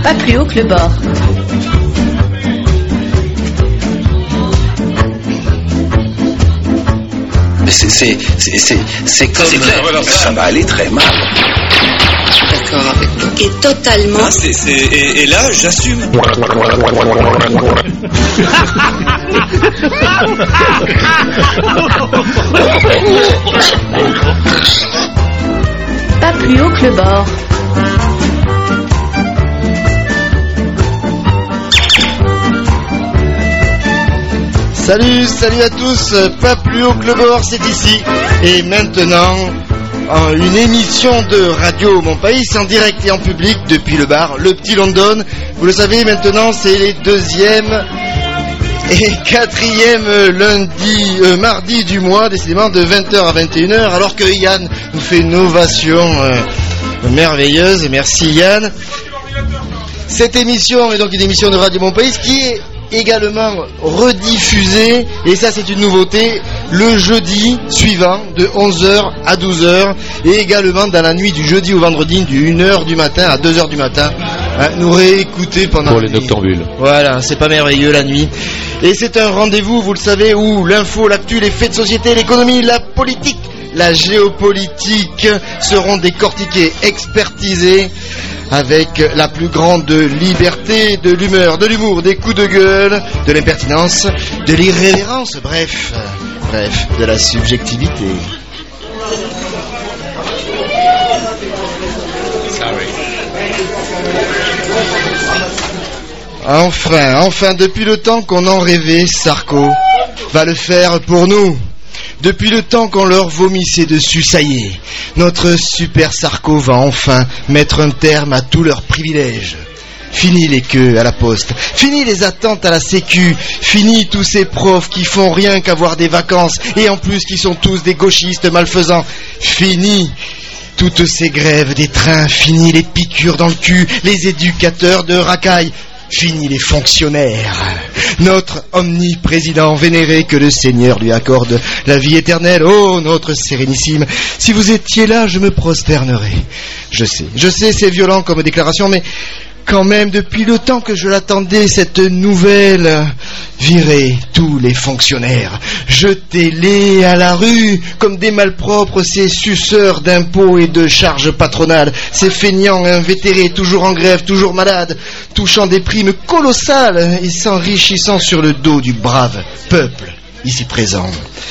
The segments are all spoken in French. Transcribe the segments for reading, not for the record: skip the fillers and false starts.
Pas plus haut que le bord. Mais c'est comme... ça va aller très mal. D'accord avec toi. Et totalement. Et là, j'assume. Pas plus haut que le bord. Salut à tous, pas plus haut que le bord, c'est ici. Et maintenant, une émission de Radio Mon Pays en direct et en public depuis le bar Le Petit London. Vous le savez, maintenant c'est les 2e et 4e mardi du mois, décidément de 20h à 21h, alors que Yann nous fait une ovation merveilleuse. Merci Yann. Cette émission est donc une émission de Radio Mon Pays qui est également rediffusée, et ça c'est une nouveauté, le jeudi suivant de 11h à 12h, et également dans la nuit du jeudi au vendredi du 1h du matin à 2h du matin. Nous réécouter pendant pour les noctambules. Voilà, c'est pas merveilleux la nuit. Et c'est un rendez-vous, vous le savez, où l'info, l'actu, les faits de société, l'économie, la politique, la géopolitique seront décortiqués, expertisés avec la plus grande liberté, de l'humeur, de l'humour, des coups de gueule, de l'impertinence, de l'irrévérence, bref, de la subjectivité. Enfin, depuis le temps qu'on en rêvait, Sarko va le faire pour nous. Depuis le temps qu'on leur vomissait dessus, ça y est, notre super Sarko va enfin mettre un terme à tous leurs privilèges. Fini les queues à la poste, fini les attentes à la sécu, fini tous ces profs qui font rien qu'avoir des vacances et en plus qui sont tous des gauchistes malfaisants. Fini toutes ces grèves des trains, fini les piqûres dans le cul, les éducateurs de racailles. Fini les fonctionnaires. Notre omniprésident vénéré, que le Seigneur lui accorde la vie éternelle. Oh, notre sérénissime, si vous étiez là, je me prosternerais. Je sais, c'est violent comme déclaration, mais quand même, depuis le temps que je l'attendais, cette nouvelle, virez tous les fonctionnaires, jetez-les à la rue comme des malpropres, ces suceurs d'impôts et de charges patronales, ces feignants invétérés, toujours en grève, toujours malades, touchant des primes colossales et s'enrichissant sur le dos du brave peuple ici présent.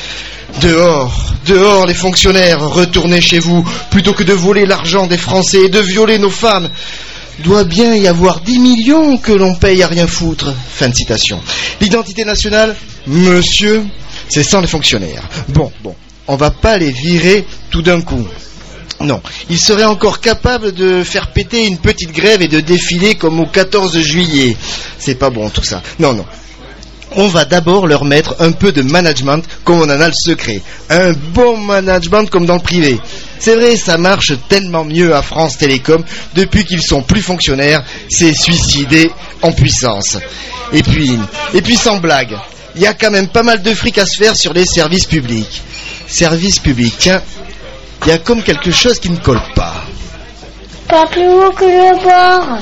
Dehors les fonctionnaires, retournez chez vous, plutôt que de voler l'argent des Français et de violer nos femmes. Doit bien y avoir 10 millions que l'on paye à rien foutre. Fin de citation. L'identité nationale, monsieur, c'est sans les fonctionnaires. Bon, on va pas les virer tout d'un coup. Non, ils seraient encore capables de faire péter une petite grève et de défiler comme au 14 juillet. C'est pas bon tout ça. Non. On va d'abord leur mettre un peu de management comme on en a le secret. Un bon management comme dans le privé. C'est vrai, ça marche tellement mieux à France Télécom depuis qu'ils sont plus fonctionnaires. C'est suicidé en puissance. Et puis sans blague, il y a quand même pas mal de fric à se faire sur les services publics. Services publics, tiens, il y a comme quelque chose qui ne colle pas. Pas plus haut que le bord.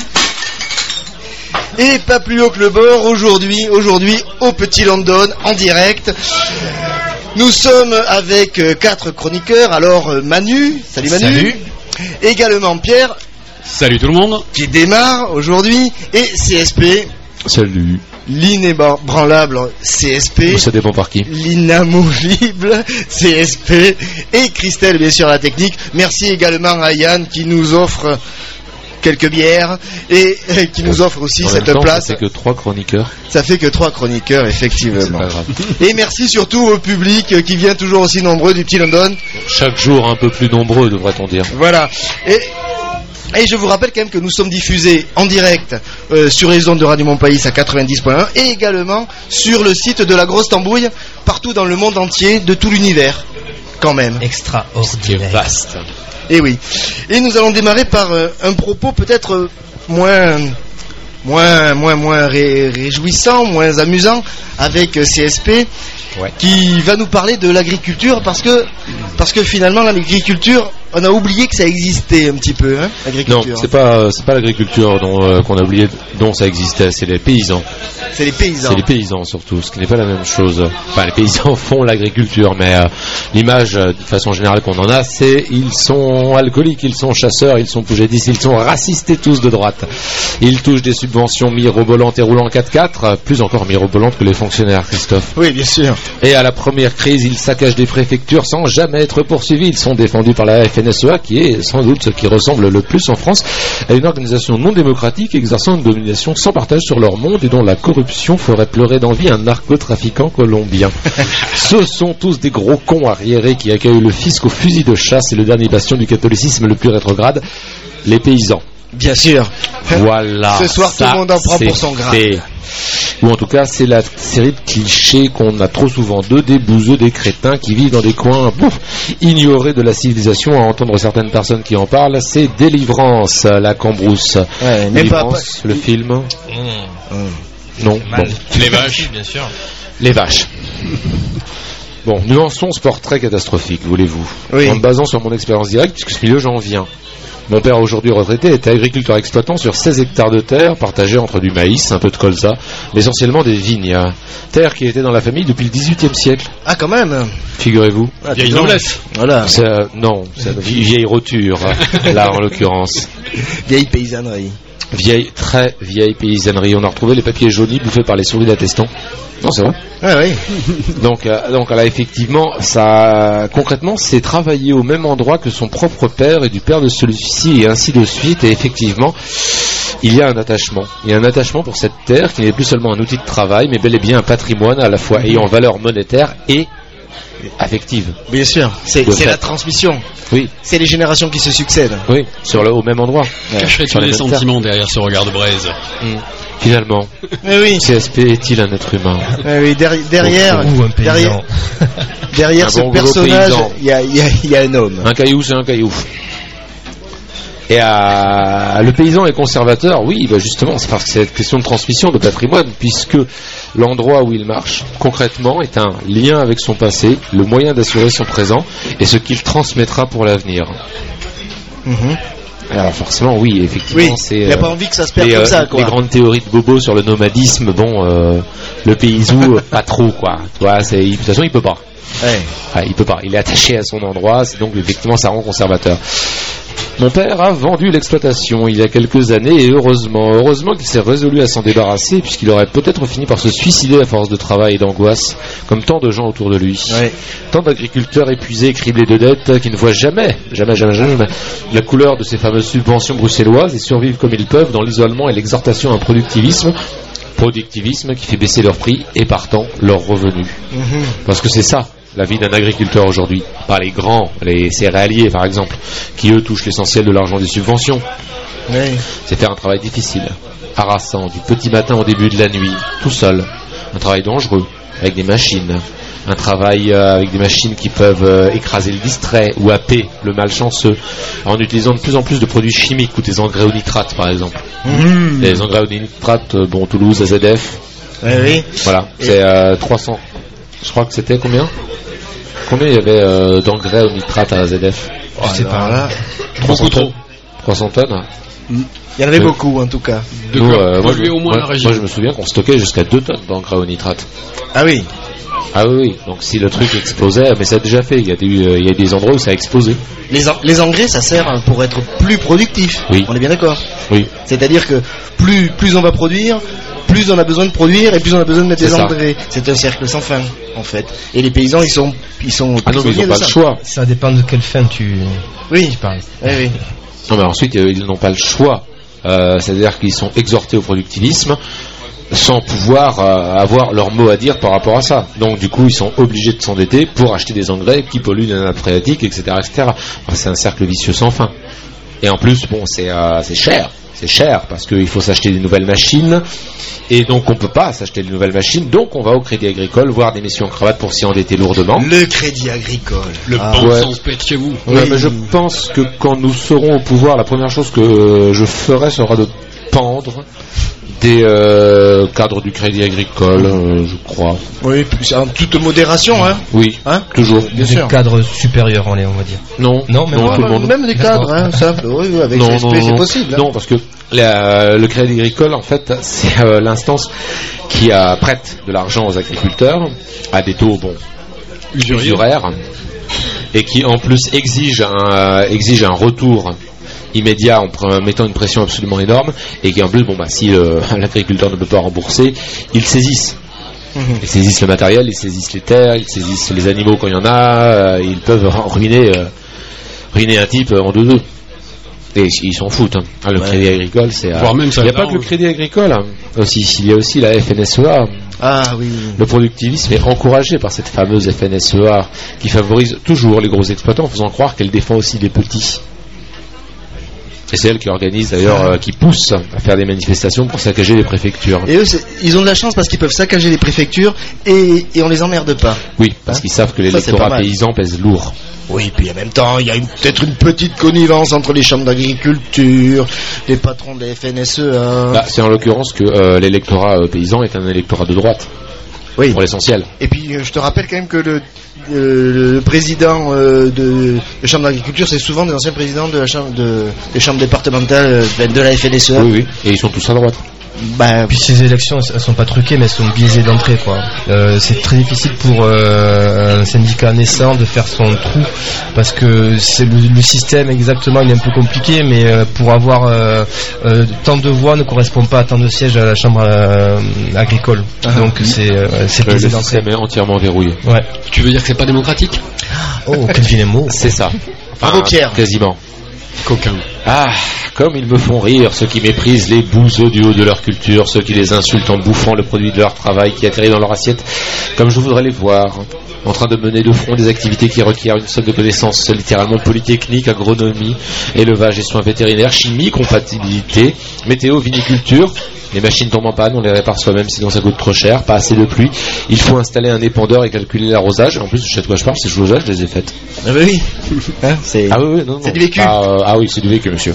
Et pas plus haut que le bord, aujourd'hui au Petit London, en direct. Nous sommes avec 4 chroniqueurs. Alors Manu, salut Manu. Salut. Également Pierre. Salut tout le monde. Qui démarre aujourd'hui. Et CSP. Salut. L'inébranlable CSP. Ça dépend par qui. L'inamovible CSP. Et Christelle, bien sûr, à la technique. Merci également à Yann qui nous offre quelques bières et qui nous offre aussi cette place. Ça fait que 3 chroniqueurs. Ça fait que 3 chroniqueurs, effectivement. C'est pas grave. Et merci surtout au public qui vient toujours aussi nombreux du Petit London. Chaque jour un peu plus nombreux, devrait-on dire. Voilà. Et je vous rappelle quand même que nous sommes diffusés en direct sur les ondes de Radio Mon Pays à 90.1 et également sur le site de la Grosse Tambouille partout dans le monde entier, de tout l'univers. Quand même. Extraordinaire. C'est vaste. Et oui. Et nous allons démarrer par un propos peut-être moins réjouissant, moins amusant avec CSP, ouais, qui va nous parler de l'agriculture parce que finalement l'agriculture on a oublié que ça existait un petit peu, hein, l'agriculture. Non, c'est pas l'agriculture qu'on a oublié dont ça existait, c'est les paysans. C'est les paysans. C'est les paysans surtout, ce qui n'est pas la même chose. Enfin, les paysans font l'agriculture, mais l'image, de façon générale, qu'on en a, c'est ils sont alcooliques, ils sont chasseurs, ils sont poujadistes, ils sont racistes et tous de droite. Ils touchent des subventions mirobolantes et roulent en 4x4, plus encore mirobolantes que les fonctionnaires, Christophe. Oui, bien sûr. Et à la première crise, ils saccagent des préfectures sans jamais être poursuivis. Ils sont défendus par la FNSEA, qui est sans doute ce qui ressemble le plus en France à une organisation non démocratique exerçant une domination sans partage sur leur monde et dont la corruption ferait pleurer d'envie un narcotrafiquant colombien. Ce sont tous des gros cons arriérés qui accueillent le fisc au fusil de chasse et le dernier bastion du catholicisme le plus rétrograde, les paysans. Bien sûr. Voilà. Ce soir, tout le monde en prend pour son grade. Ou en tout cas, c'est la série de clichés qu'on a trop souvent, des bouseux, des crétins qui vivent dans des coins ignorés de la civilisation. À entendre certaines personnes qui en parlent, c'est Délivrance, la Cambrousse. Ouais, Délivrance, le film. Non. Bon. Les vaches, bien sûr. Les vaches. Bon, nuançons ce portrait catastrophique, voulez-vous. Oui. En me basant sur mon expérience directe, puisque ce milieu j'en viens. Mon père, aujourd'hui retraité, était agriculteur exploitant sur 16 hectares de terre, partagés entre du maïs, un peu de colza, mais essentiellement des vignes. Terre qui était dans la famille depuis le XVIIIe siècle. Ah, quand même. Figurez-vous. Vieille noblesse. Voilà. Non, c'est une vieille roture, là en l'occurrence. Vieille paysannerie. Très vieille paysannerie. On a retrouvé les papiers jaunis bouffés par les souris d'attestant. Non, c'est vrai. Ah oui. Donc là, effectivement, ça, concrètement, c'est travailler au même endroit que son propre père et du père de celui-ci et ainsi de suite. Et effectivement, il y a un attachement. Il y a un attachement pour cette terre qui n'est plus seulement un outil de travail, mais bel et bien un patrimoine à la fois ayant valeur monétaire et affective. Bien sûr. C'est la transmission. Oui. C'est les générations qui se succèdent. Oui, au même endroit. Cacherait-il les sentiments derrière ce regard de braise? Finalement, oui. CSP est-il un être humain? Oui, derrière ce bon personnage, il y a un homme. Un caillou, c'est un caillou. Et le paysan est conservateur, oui, justement, c'est parce que c'est une question de transmission de patrimoine, puisque l'endroit où il marche, concrètement, est un lien avec son passé, le moyen d'assurer son présent, et ce qu'il transmettra pour l'avenir. Alors forcément, oui, effectivement, c'est... Il n'y a pas envie que ça se perde comme ça, quoi. Les grandes théories de Bobo sur le nomadisme, le paysou, pas trop, quoi. Tu vois, de toute façon, il peut pas. Ouais, il peut pas. Il est attaché à son endroit, donc effectivement, ça rend conservateur. Mon père a vendu l'exploitation il y a quelques années et heureusement qu'il s'est résolu à s'en débarrasser puisqu'il aurait peut-être fini par se suicider à force de travail et d'angoisse comme tant de gens autour de lui. Ouais. Tant d'agriculteurs épuisés, criblés de dettes qui ne voient jamais la couleur de ces fameuses subventions bruxelloises et survivent comme ils peuvent dans l'isolement et l'exhortation à un productivisme qui fait baisser leurs prix et partant leurs revenus. Parce que c'est ça la vie d'un agriculteur aujourd'hui, pas les grands, les céréaliers par exemple, qui eux touchent l'essentiel de l'argent des subventions. Oui. C'est faire un travail difficile, harassant, du petit matin au début de la nuit, tout seul. Un travail dangereux, avec des machines. Un travail avec des machines qui peuvent écraser le distrait ou happer le malchanceux, en utilisant de plus en plus de produits chimiques ou des engrais au nitrate par exemple. Les engrais au nitrate, Toulouse, AZF. Oui. Voilà, c'est 300. Je crois que c'était combien il y avait d'engrais au nitrate à AZF? Je sais pas là. 300 tonnes. 300 tonnes. Il y en avait beaucoup en tout cas. Moi je me souviens qu'on stockait jusqu'à 2 tonnes d'engrais au nitrate. Ah oui. Ah oui, donc si le truc explosait, mais ça a déjà fait, il y a des endroits où ça a explosé. Les engrais, ça sert pour être plus productif. Oui. On est bien d'accord. Oui. C'est-à-dire que plus on va produire, plus on a besoin de produire et plus on a besoin de mettre des engrais. C'est un cercle sans fin, en fait. Et les paysans, ils sont ah non, mais ils n'ont pas le choix. Ça dépend de quelle fin tu parles. Oui. Non, mais ensuite, ils n'ont pas le choix. C'est-à-dire qu'ils sont exhortés au productivisme sans pouvoir avoir leur mot à dire par rapport à ça. Donc du coup ils sont obligés de s'endetter pour acheter des engrais qui polluent la nappe phréatique, etc. Enfin, c'est un cercle vicieux sans fin. Et en plus c'est cher parce qu'il faut s'acheter des nouvelles machines et donc on peut pas s'acheter de nouvelles machines, donc on va au crédit agricole voir des messieurs en cravate pour s'y endetter lourdement. Le crédit agricole, le bon sens peut être chez vous. Ouais, mais je pense que quand nous serons au pouvoir, la première chose que je ferai sera de pendre des cadres du Crédit Agricole, je crois. Oui, en toute modération, hein. Oui, hein, toujours. Des cadres supérieurs, on va dire. Non, tout le monde. Même des cadres, hein, ça. Oui, avec CSP, c'est possible. Hein. Non, parce que le Crédit Agricole, en fait, c'est l'instance qui prête de l'argent aux agriculteurs à des taux usuraires et qui en plus exige un retour immédiat en mettant une pression absolument énorme, et qui en plus si l'agriculteur ne peut pas rembourser, ils saisissent. Ils saisissent le matériel, ils saisissent les terres, ils saisissent les animaux quand il y en a, ils peuvent ruiner un type en deux. Et ils s'en foutent. Le Crédit Agricole, c'est. Il n'y a pas que le Crédit Agricole aussi. Il y a aussi la FNSEA. Ah oui. Le productivisme est encouragé par cette fameuse FNSEA qui favorise toujours les gros exploitants en faisant croire qu'elle défend aussi les petits. Et c'est elle qui organise d'ailleurs, qui pousse à faire des manifestations pour saccager les préfectures. Et eux, ils ont de la chance parce qu'ils peuvent saccager les préfectures et on les emmerde pas. Oui, parce qu'ils savent que l'électorat paysan pèse lourd. Oui, puis en même temps, il y a peut-être une petite connivence entre les chambres d'agriculture, les patrons de la FNSEA. C'est en l'occurrence que l'électorat paysan est un électorat de droite. Oui. Pour l'essentiel. Et puis, je te rappelle quand même que le président de chambre d'agriculture, c'est souvent des anciens présidents de la chambre des chambres départementales de la FNSEA. Oui, et ils sont tous à droite. Puis ces élections, elles sont pas truquées, mais elles sont biaisées d'entrée, quoi. C'est très difficile pour un syndicat naissant de faire son trou, parce que c'est le système exactement, il est un peu compliqué, mais pour avoir tant de voix ne correspond pas à tant de sièges à la chambre agricole. Donc c'est biaisé d'entrée. Le système est entièrement verrouillé. Ouais. Tu veux dire que c'est pas démocratique? Oh, quel vilain mot. C'est ça. Bravo Pierre. Quasiment. Coquin. Ah, comme ils me font rire, ceux qui méprisent les bouseux du haut de leur culture, ceux qui les insultent en bouffant le produit de leur travail qui atterrit dans leur assiette, comme je voudrais les voir, en train de mener de front des activités qui requièrent une somme de connaissances littéralement polytechnique, agronomie, élevage et soins vétérinaires, chimie, compatibilité, météo, viniculture. Les machines tombent en panne, on les répare soi-même sinon ça coûte trop cher, pas assez de pluie. Il faut installer un épandeur et calculer l'arrosage. En plus, je sais de quoi je parle, ces choses-là, je les ai faites. Ah bah oui. Oui, non. C'est du vécu. Ah oui, c'est du vécu, monsieur.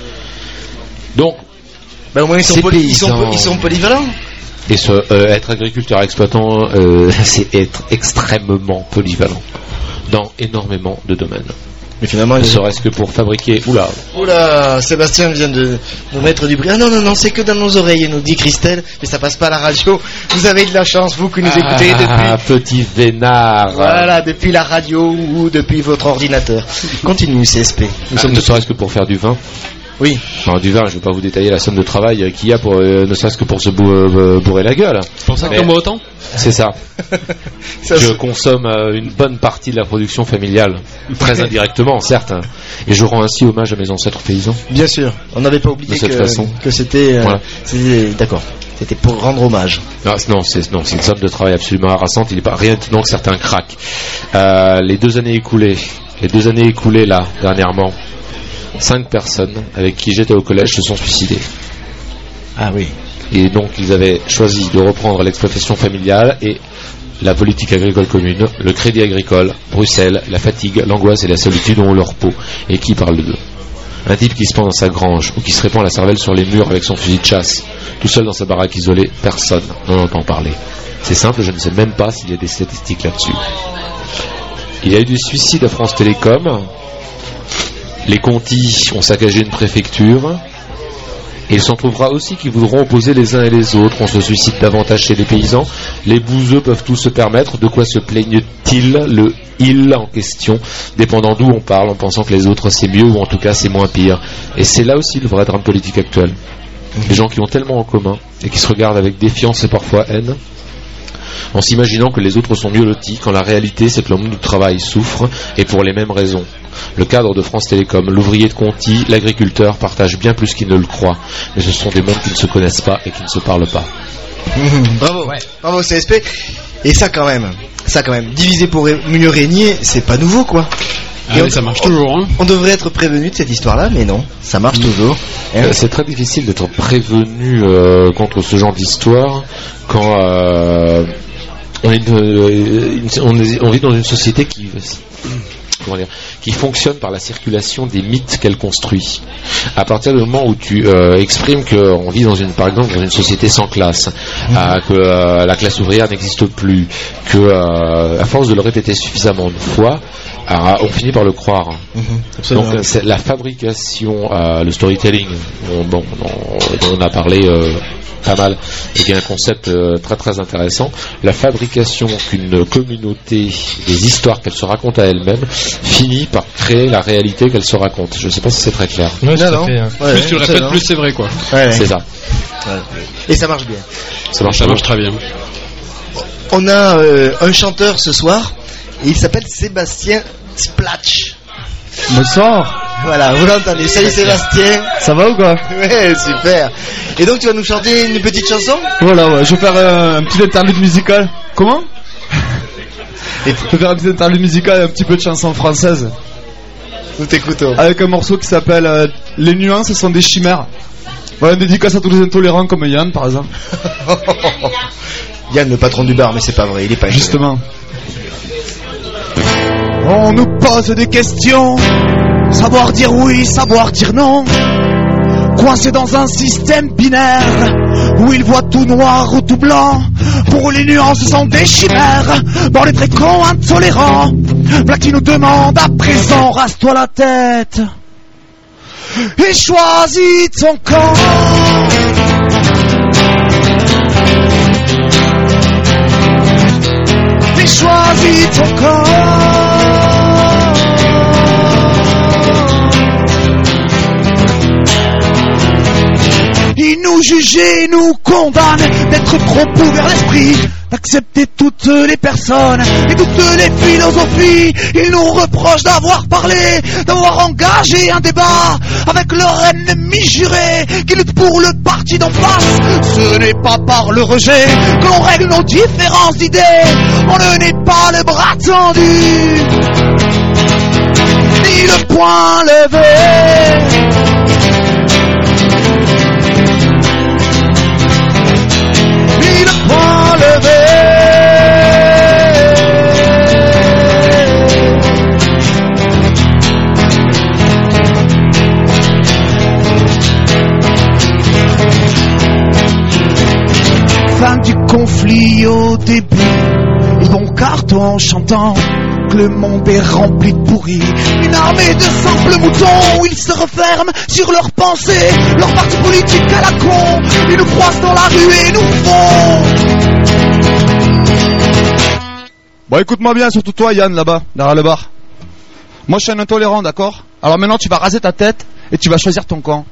Donc, au moins ils sont polyvalents. Et être agriculteur exploitant, c'est être extrêmement polyvalent dans énormément de domaines. Mais finalement, ne serait-ce que pour fabriquer. Oula, Sébastien vient de nous mettre du bruit. Ah non, c'est que dans nos oreilles, nous dit Christelle, mais ça passe pas à la radio. Vous avez de la chance, vous qui nous écoutez depuis. Petit vénard. Voilà, depuis la radio ou depuis votre ordinateur. Continue, CSP. Ne serait-ce que pour faire du vin. Oui. Non, du vin, je ne vais pas vous détailler la somme de travail qu'il y a pour, ne serait-ce que pour se bourrer la gueule. C'est pour ça que t'en bois autant ? C'est ça. Je consomme une bonne partie de la production familiale, très indirectement, certes, et je rends ainsi hommage à mes ancêtres paysans. Bien sûr, on n'avait pas oublié que c'était, voilà. D'accord. C'était pour rendre hommage. Non, c'est une somme de travail absolument harassante. Il n'est pas rien que certains craquent. Les deux années écoulées là, dernièrement, 5 personnes avec qui j'étais au collège se sont suicidées. Ah oui. Et donc ils avaient choisi de reprendre l'exploitation familiale et la politique agricole commune, le crédit agricole, Bruxelles, la fatigue, l'angoisse et la solitude ont leur peau. Et qui parle d'eux ? Un type qui se pend dans sa grange ou qui se répand la cervelle sur les murs avec son fusil de chasse, tout seul dans sa baraque isolée, personne n'en entend parler. C'est simple, je ne sais même pas s'il y a des statistiques là-dessus. Il y a eu du suicide à France Télécom. Les Contis ont saccagé une préfecture. Et il s'en trouvera aussi qui voudront opposer les uns et les autres. On se suicide davantage chez les paysans. Les bouseux peuvent tout se permettre. De quoi se plaignent-ils ? Le « il » en question, dépendant d'où on parle, en pensant que les autres c'est mieux ou en tout cas c'est moins pire. Et c'est là aussi le vrai drame politique actuel. Les gens qui ont tellement en commun et qui se regardent avec défiance et parfois haine, en s'imaginant que les autres sont mieux lotis, quand la réalité c'est que le monde du travail souffre, et pour les mêmes raisons. Le cadre de France Télécom, l'ouvrier de Conti, l'agriculteur partagent bien plus qu'ils ne le croient, mais ce sont des mondes qui ne se connaissent pas et qui ne se parlent pas. Bravo CSP. Et ça quand même, diviser pour mieux régner, c'est pas nouveau quoi. Et ça marche toujours. On devrait être prévenu de cette histoire-là, mais non, ça marche toujours. C'est très difficile d'être prévenu contre ce genre d'histoire quand on vit dans une société qui fonctionne par la circulation des mythes qu'elle construit. À partir du moment où tu exprimes qu'on vit par exemple dans une société sans classe, que la classe ouvrière n'existe plus, que à force de le répéter suffisamment de fois, on finit par le croire. Donc c'est la fabrication, le storytelling, dont on a parlé pas mal, et qui est un concept très très intéressant. La fabrication qu'une communauté, des histoires qu'elle se raconte à elle-même, finit par créer la réalité qu'elle se raconte. Je ne sais pas si c'est très clair. Ouais, plus tu le répètes, plus c'est vrai, quoi. Ouais. C'est ça. Ouais. Et ça marche bien. Ça marche très bien. On a un chanteur ce soir, et il s'appelle Sébastien Splatch. Bonsoir. Voilà, vous l'entendez. Salut Sébastien. Ça va ou quoi? Ouais, super. Et donc tu vas nous chanter une petite chanson? Voilà, ouais. Je vais faire un petit interlude musical. Comment? Je vais faire un petit interlude musical et un petit peu de chanson française. Nous t'écoutons. Avec un morceau qui s'appelle Les nuances sont des chimères. Voilà, une dédicace à tous les intolérants comme Yann par exemple. Yann, le patron du bar, mais c'est pas vrai, il est pas justement. On nous pose des questions, savoir dire oui, savoir dire non. Coincé dans un système binaire où ils voient tout noir ou tout blanc. Pour les nuances sont des chimères dans les traits cons intolérants. Voilà qui nous demande à présent, rase-toi la tête et choisis ton camp. Et choisis ton camp. Ils nous jugent et nous condamnent d'être trop ouverts l'esprit, d'accepter toutes les personnes et toutes les philosophies. Ils nous reprochent d'avoir parlé, d'avoir engagé un débat avec leur ennemi juré qui lutte pour le parti d'en face. Ce n'est pas par le rejet que l'on règle nos différences d'idées. On ne n'est pas le bras tendu ni le poing levé. Point levé. Fin du conflit au début, ils vont carton en chantant que le monde est rempli de pourris. Une armée de simples moutons où ils se referment sur leurs pensées, leur parti politique à la con. Ils nous croisent dans la rue et nous font. Bon, écoute-moi bien, surtout toi Yann là-bas, derrière le bar. Moi je suis un intolérant, d'accord? Alors maintenant tu vas raser ta tête et tu vas choisir ton camp.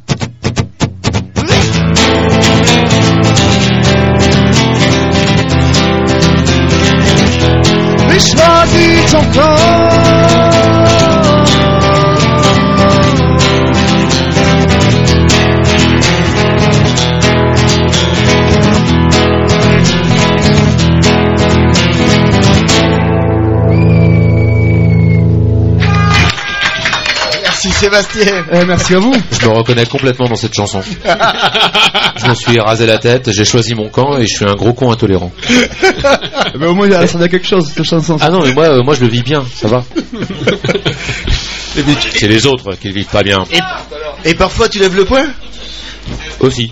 Et choisis ton camp. Merci Sébastien. Merci à vous. Je me reconnais complètement dans cette chanson. Je me suis rasé la tête, j'ai choisi mon camp et je suis un gros con intolérant. Mais au moins ça a quelque chose cette chanson. Ah non, mais moi je le vis bien, ça va. C'est les autres qui le vivent pas bien. Et parfois tu lèves le poing? Aussi.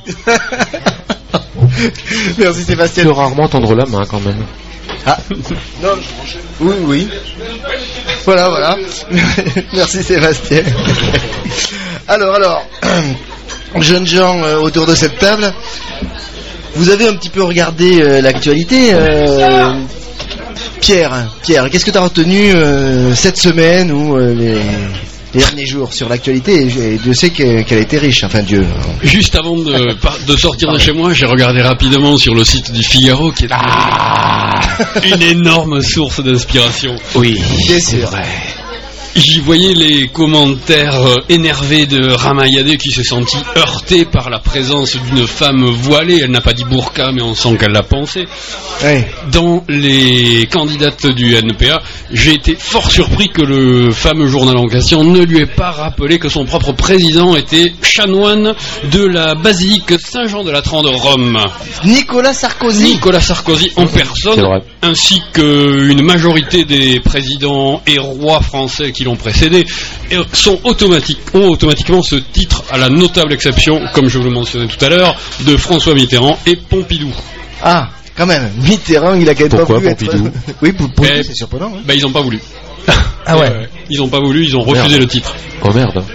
Merci Sébastien. Je peux rarement tendre la main quand même. Ah non, oui. Voilà. Merci Sébastien. Alors, jeunes gens autour de cette table, vous avez un petit peu regardé l'actualité. Pierre, qu'est-ce que tu as retenu cette semaine ou les derniers jours sur l'actualité? Et Dieu sait qu'elle a été riche, enfin Dieu. Juste avant de sortir de chez moi, j'ai regardé rapidement sur le site du Figaro qui est une énorme source d'inspiration. Oui, bien sûr. Vrai. J'y voyais les commentaires énervés de Ramayadeh qui s'est senti heurté par la présence d'une femme voilée. Elle n'a pas dit burqa, mais on sent qu'elle l'a pensé. Ouais. Dans les candidates du NPA, j'ai été fort surpris que le fameux journal en question ne lui ait pas rappelé que son propre président était chanoine de la basilique Saint-Jean de Latran de Rome. Nicolas Sarkozy En personne, ainsi qu'une majorité des présidents et rois français qui l'ont précédé, ont automatiquement ce titre, à la notable exception, comme je vous le mentionnais tout à l'heure, de François Mitterrand et Pompidou. Ah, quand même, Mitterrand, il a quand même Pourquoi pas voulu Pompidou être... Oui, Pompidou, c'est surprenant. Hein. Ils n'ont pas voulu. Ah ouais. Ils n'ont pas voulu, ils ont refusé le titre. Oh merde.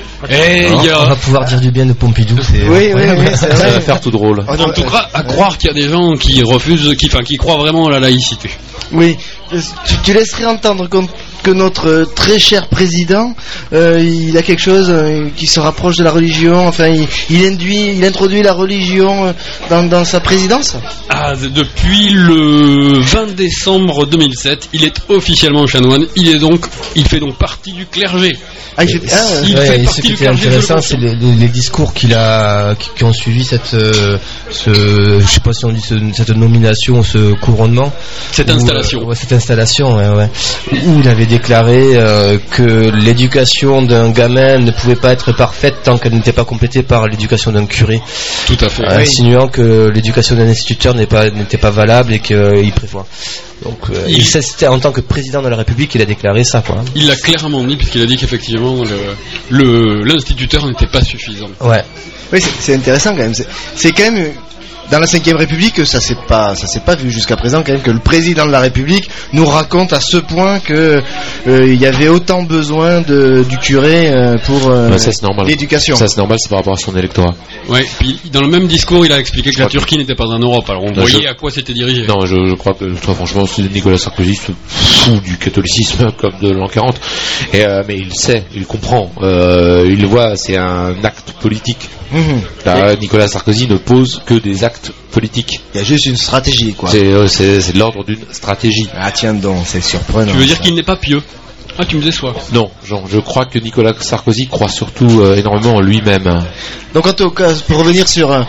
On va pouvoir dire du bien de Pompidou. Oui, c'est vrai. Ça va faire tout drôle. En tout cas, à croire qu'il y a des gens qui refusent, qui croient vraiment à la laïcité. Oui, tu laisserais entendre que notre très cher président, il a quelque chose qui se rapproche de la religion. Enfin, il introduit la religion dans sa présidence. Ah, depuis le 20 décembre 2007, il est officiellement chanoine. Il fait donc partie du clergé. Ah, il fait ce qui était intéressant, c'est les discours qui ont suivi je sais pas si on dit cette nomination, ce couronnement. Cette installation. Cette installation, où il avait déclaré que l'éducation d'un gamin ne pouvait pas être parfaite tant qu'elle n'était pas complétée par l'éducation d'un curé. Tout à fait. Insinuant que l'éducation d'un instituteur n'était pas valable et qu'il prévoit. Donc, c'était en tant que président de la République, il a déclaré ça, quoi. Il l'a clairement dit, puisqu'il a dit qu'effectivement, l'instituteur n'était pas suffisant. Ouais. Oui, c'est intéressant quand même. C'est quand même dans la 5e République, ça s'est pas vu jusqu'à présent quand même que le président de la République nous raconte à ce point que il y avait autant besoin du curé pour l'éducation. Ça c'est normal, c'est par rapport à son électorat. Ouais. Puis dans le même discours, il a expliqué que la Turquie n'était pas en Europe. Alors on voyait à quoi c'était dirigé. Non, je crois que très franchement, Nicolas Sarkozy se fout du catholicisme comme de l'an 40. Mais il sait, il comprend, il le voit, c'est un acte politique. Là, Nicolas Sarkozy ne pose que des actes politiques. Il y a juste une stratégie, quoi. C'est de l'ordre d'une stratégie. Ah tiens donc, c'est surprenant. Tu veux dire qu'il n'est pas pieux? Ah, tu me déçois. Non, je crois que Nicolas Sarkozy croit surtout énormément en lui-même. Donc en tout cas, pour revenir sur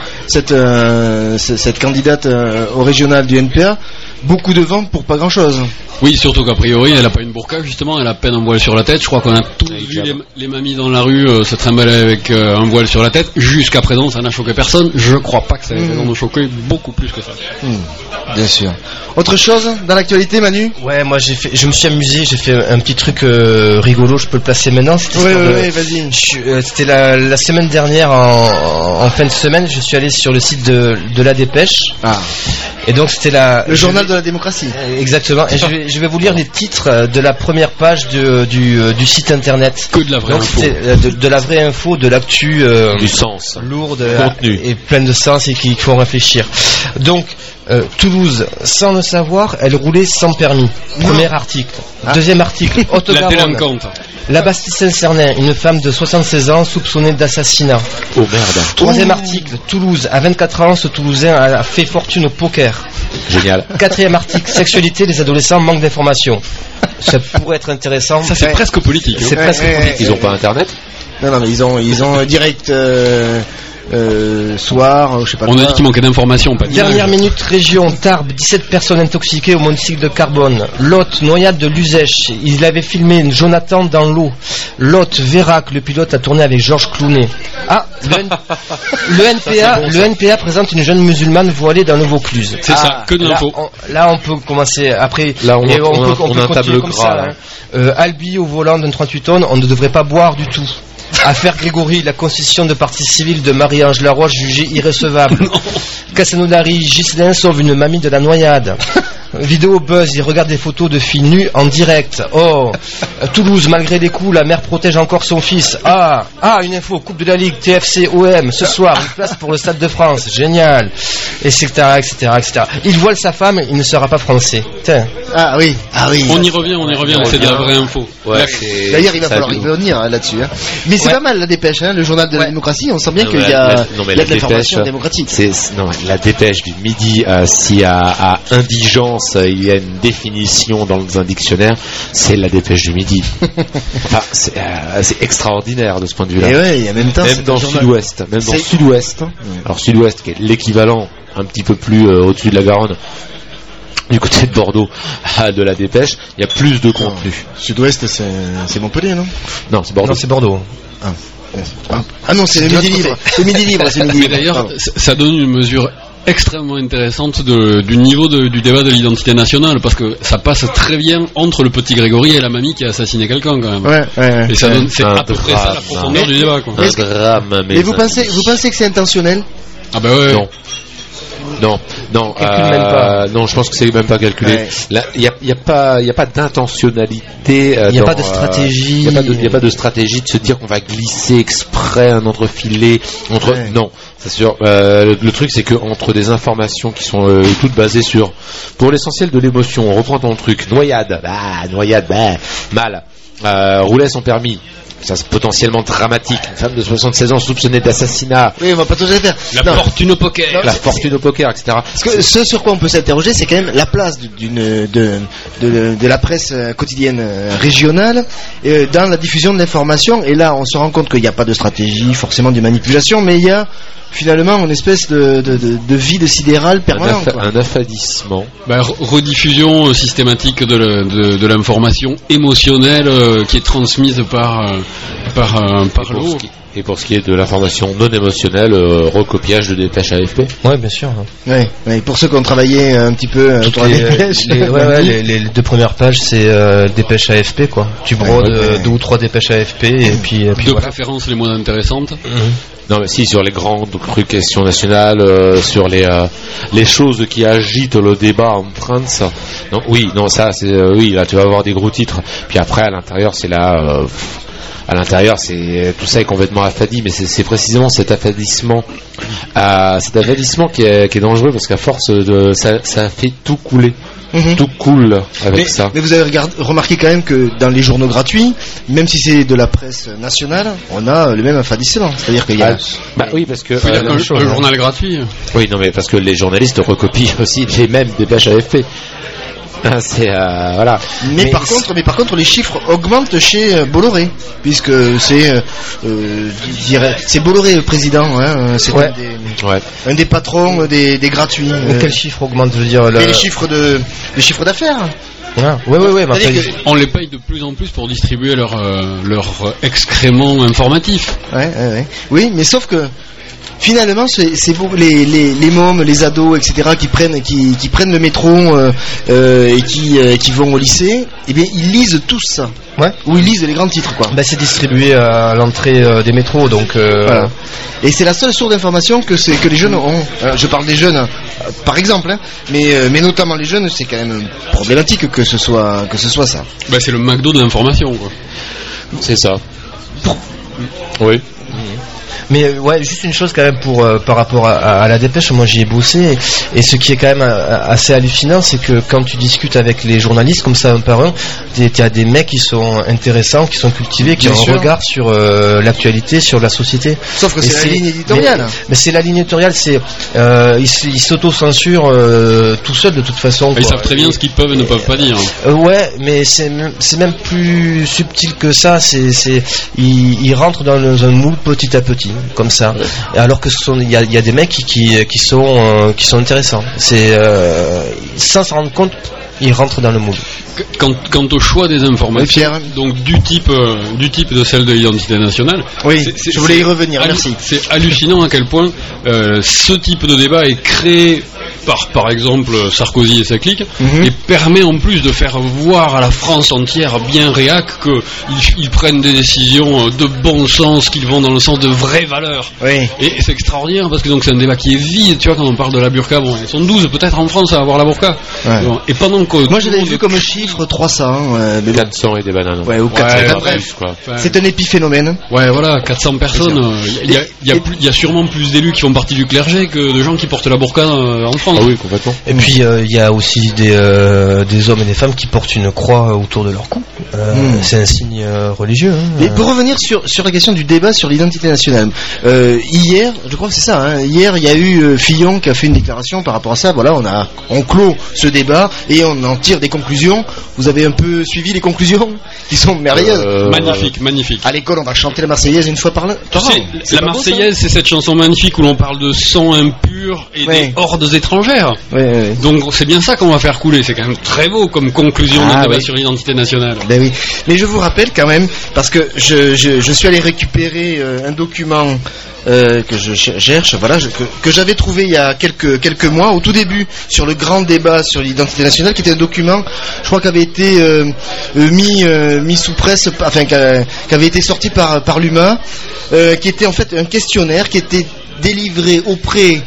cette candidate au régional du NPA, beaucoup de ventes pour pas grand-chose. Oui, surtout qu'a priori, elle n'a pas une burqa, justement, elle a à peine un voile sur la tête. Je crois qu'on a tous vu les mamies dans la rue se trimballer avec un voile sur la tête. Jusqu'à présent, ça n'a choqué personne. Je crois pas que ça ait raison de choquer beaucoup plus que ça. Bien sûr. Autre chose dans l'actualité, Manu? Ouais, moi je me suis amusé, j'ai fait un petit truc rigolo, je peux le placer maintenant. Oui, vas-y. C'était la semaine dernière, en fin de semaine, je suis allé sur le site de La Dépêche. Ah. Et donc c'était le journal de la démocratie. Exactement. Et je vais vous lire les titres de la première page du site internet. Que de la vraie info. De la vraie info, de l'actu du sens, lourde et pleine de sens et qui font réfléchir. Donc Toulouse, sans le savoir, elle roulait sans permis. Premier article. Deuxième article. La délinquante. La Bastille-Saint-Cernin, une femme de 76 ans soupçonnée d'assassinat. Oh merde. Troisième article. Toulouse, à 24 ans, ce Toulousain a fait fortune au poker. Génial. Quatrième article. Sexualité, les adolescents manquent d'informations. Ça pourrait être intéressant. Ça c'est presque politique. C'est presque politique. Ils ont pas internet? Non, mais ils ont direct soir, je sais pas. On a dit qu'il manquait d'informations, pas de Dernière minute, région Tarbes, 17 personnes intoxiquées au monoxyde de carbone. Lot, noyade de Luzèche. Il avait filmé Jonathan dans l'eau. Lot, Vérac, le pilote a tourné avec Georges Clooney. Ah, le NPA présente une jeune musulmane voilée dans le Vaucluse. C'est ça, que de l'info. Là, on peut commencer après. Là, on peut a un tableau comme gras. Ça, Albi au volant d'un 38 tonnes, on ne devrait pas boire du tout. Affaire Grégory, la constitution de partie civile de Marie-Ange Laroche jugée irrecevable. Cassanodari, Ghislain sauve une mamie de la noyade. Vidéo buzz, il regarde des photos de filles nues en direct. Oh, Toulouse, malgré les coups, la mère protège encore son fils. Une info, Coupe de la Ligue, TFC, OM, ce soir, une place pour le Stade de France, génial, etc. Il voile sa femme, il ne sera pas français. Tiens. Ah oui. On y revient, c'est de la vraie info. Ouais, d'ailleurs, il va falloir y revenir là-dessus. Mais c'est pas mal la dépêche, le journal de la démocratie, on sent bien qu'il y a de l'information démocratique. La dépêche du midi, s'il y a indigence France, il y a une définition dans un dictionnaire, c'est la dépêche du midi. Enfin, c'est extraordinaire de ce point de vue-là. Et ouais, en même temps, même dans Sud-Ouest, alors Sud-Ouest qui est l'équivalent un petit peu plus au-dessus de la Garonne, du côté de Bordeaux, de la dépêche, il y a plus de contenu. Sud-Ouest, c'est Montpellier, non? Non, c'est Bordeaux. Non, c'est Bordeaux. Ah non, c'est le Midi Libre. C'est Midi Libre, c'est Midi Libre. Mais d'ailleurs, ça donne une mesure extrêmement intéressante du niveau du débat de l'identité nationale, parce que ça passe très bien entre le petit Grégory et la mamie qui a assassiné quelqu'un quand même. Ouais. Et ça donne, c'est à peu près ça la profondeur du débat, quoi. Un drame. Mais vous pensez que c'est intentionnel? Ah bah ouais. Non, non, je pense que c'est même pas calculé. Là, il y a pas d'intentionnalité. Il n'y a pas de stratégie. Il y a pas de stratégie de se dire qu'on va glisser exprès un entrefilé entre. Ouais. Non, c'est sûr. Le truc, c'est que entre des informations qui sont toutes basées sur, pour l'essentiel, de l'émotion. On reprend ton truc. Noyade, mal. Rouler son permis. Ça, c'est potentiellement dramatique. Une femme de 76 ans soupçonnée d'assassinat. Oui, on va pas tout faire. Fortune au poker. La fortune au poker, etc. Parce que ce sur quoi on peut s'interroger, c'est quand même la place de la presse quotidienne régionale dans la diffusion de l'information. Et là, on se rend compte qu'il n'y a pas de stratégie, forcément de manipulation, mais il y a finalement une espèce de vide sidéral permanent. Un affadissement. Rediffusion systématique de l'information émotionnelle qui est transmise par l'eau. Et pour ce qui est de l'information non émotionnelle, recopiage de dépêches AFP. Ouais, bien sûr. Ouais, pour ceux qui ont travaillé un petit peu autour des dépêches. Les deux premières pages, c'est dépêches AFP, quoi. Tu brodes 2 ou 3 dépêches AFP et puis de voilà. préférence les moins intéressantes. Non, mais si, sur les grandes questions nationales, sur les choses qui agitent le débat en France. Donc ça, c'est là tu vas avoir des gros titres. Puis après, à l'intérieur, c'est là. À l'intérieur, c'est tout ça est complètement affadi, mais c'est précisément cet affadissement qui est dangereux, parce qu'à force ça fait tout couler. Tout coule avec ça. Mais vous avez remarqué quand même que dans les journaux gratuits, même si c'est de la presse nationale, on a le même affadissement. C'est-à-dire qu'il y a. Oui, parce que un journal gratuit. Oui, non, mais parce que les journalistes recopient aussi les mêmes dépêches AFP. C'est voilà. Mais par contre, les chiffres augmentent chez Bolloré, puisque c'est Bolloré le président, hein, c'est un des patrons des gratuits. Quel chiffre augmente, je veux dire les chiffres d'affaires. Ouais. On les paye de plus en plus pour distribuer leur excrément informatif. Oui, mais sauf que finalement, c'est les mômes, les ados, etc., qui prennent le métro et qui vont au lycée. Eh bien, ils lisent tous ça. Ouais. Ou ils lisent les grands titres, quoi. C'est distribué à l'entrée des métros, donc. Voilà. Et c'est la seule source d'information que les jeunes ont. Je parle des jeunes, par exemple, hein, mais notamment les jeunes, c'est quand même problématique que ce soit ça. C'est le McDo de l'information, quoi. C'est ça. Oui. Mais juste une chose quand même par rapport à la dépêche, moi j'y ai bossé et ce qui est quand même assez hallucinant, c'est que quand tu discutes avec les journalistes comme ça un par un, il y a des mecs qui sont intéressants, qui sont cultivés, qui ont un regard sur l'actualité, sur la société. Sauf que c'est la ligne éditoriale. Mais c'est la ligne éditoriale, ils s'auto-censurent tout seuls de toute façon. Ils savent très bien ce qu'ils peuvent et ne peuvent pas dire. Mais c'est même plus subtil que ça. Ils rentrent dans un moule petit à petit. Comme ça, alors que il y a des mecs qui sont intéressants. Sans s'en rendre compte, ils rentrent dans le moule. Quant au choix des informations, donc du type de celle de l'identité nationale. Oui, je voulais y revenir. Merci. C'est hallucinant à quel point ce type de débat est créé par exemple Sarkozy et sa clique, et permet en plus de faire voir à la France entière bien réac qu'ils prennent des décisions de bon sens, qu'ils vont dans le sens de vraies valeurs. Oui. Et c'est extraordinaire parce que donc c'est un débat qui est vide, tu vois, quand on parle de la burqa, ils sont 12 peut-être en France à avoir la burqa. Ouais. Et pendant que moi j'avais vu comme chiffre 300, 400 et des bananes. Ou 400. Bref, c'est un épiphénomène. Ouais, voilà, 400 personnes. Il y a sûrement plus d'élus qui font partie du clergé que de gens qui portent la burqa en France. comprendre. Ah oui, complètement. Et puis il y a aussi des hommes et des femmes qui portent une croix autour de leur cou. C'est un signe religieux. Mais pour revenir sur la question du débat sur l'identité nationale, hier, je crois que c'est ça, hein, hier il y a eu Fillon qui a fait une déclaration par rapport à ça. Voilà, on clôt ce débat et on en tire des conclusions. Vous avez un peu suivi les conclusions qui sont merveilleuses. Magnifique. À l'école, on va chanter la Marseillaise une fois par an. La Marseillaise, c'est cette chanson magnifique où l'on parle de sang impur et des hordes étrangères. Donc c'est bien ça qu'on va faire couler. C'est quand même très beau comme conclusion d'un débat sur l'identité nationale. Ben oui. Mais je vous rappelle quand même, parce que je suis allé récupérer un document que je cherche, voilà, que j'avais trouvé il y a quelques mois, au tout début, sur le grand débat sur l'identité nationale, qui était un document, je crois, qui avait été mis sous presse, enfin, qui avait été sorti par l'UMA, qui était en fait un questionnaire qui était délivré au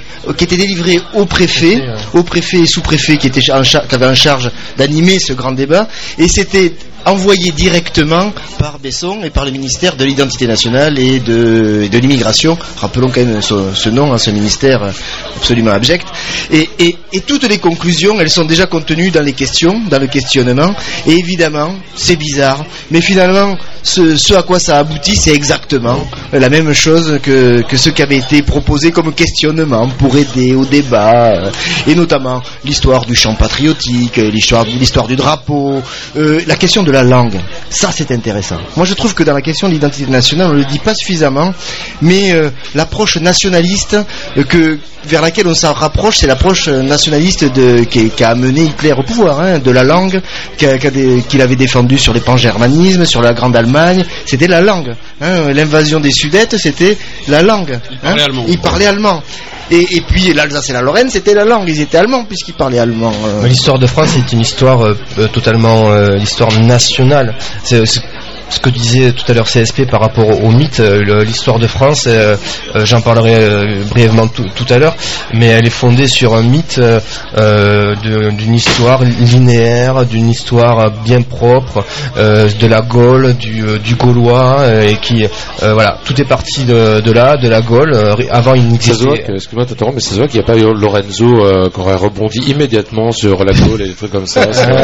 préfet et sous-préfet qui avaient en charge d'animer ce grand débat, et c'était envoyé directement par Besson et par le ministère de l'identité nationale et de l'immigration. Rappelons quand même ce nom, ce ministère absolument abject. Et toutes les conclusions, elles sont déjà contenues dans les questions, dans le questionnement. Et évidemment, c'est bizarre, mais finalement, ce à quoi ça aboutit, c'est exactement la même chose que ce qui avait été proposé comme questionnement pour aider au débat, et notamment l'histoire du chant patriotique, l'histoire du drapeau, la question de la langue. Ça, c'est intéressant. Moi, je trouve que dans la question de l'identité nationale, on ne le dit pas suffisamment, mais l'approche nationaliste vers laquelle on s'en rapproche, c'est l'approche nationaliste qui a amené Hitler au pouvoir, de la langue qu'il avait défendue sur les pan-germanismes, sur la Grande Allemagne. C'était la langue. L'invasion des Sudètes, c'était la langue. Il parlait allemand. Et puis l'Alsace et la Lorraine, c'était la langue. Ils étaient allemands puisqu'ils parlaient allemand. L'histoire de France est une histoire totalement l'histoire nationale. C'est ce que disait tout à l'heure CSP par rapport au mythe, l'histoire de France, j'en parlerai brièvement tout à l'heure, mais elle est fondée sur un mythe d'une histoire linéaire, d'une histoire bien propre, de la Gaule, du Gaulois, et qui voilà, tout est parti de la Gaule. Avant il n'existait. Excuse-moi de t'interrompre, mais ça se voit qu'il n'y a pas eu Lorenzo qui aurait rebondi immédiatement sur la Gaule et des trucs comme ça.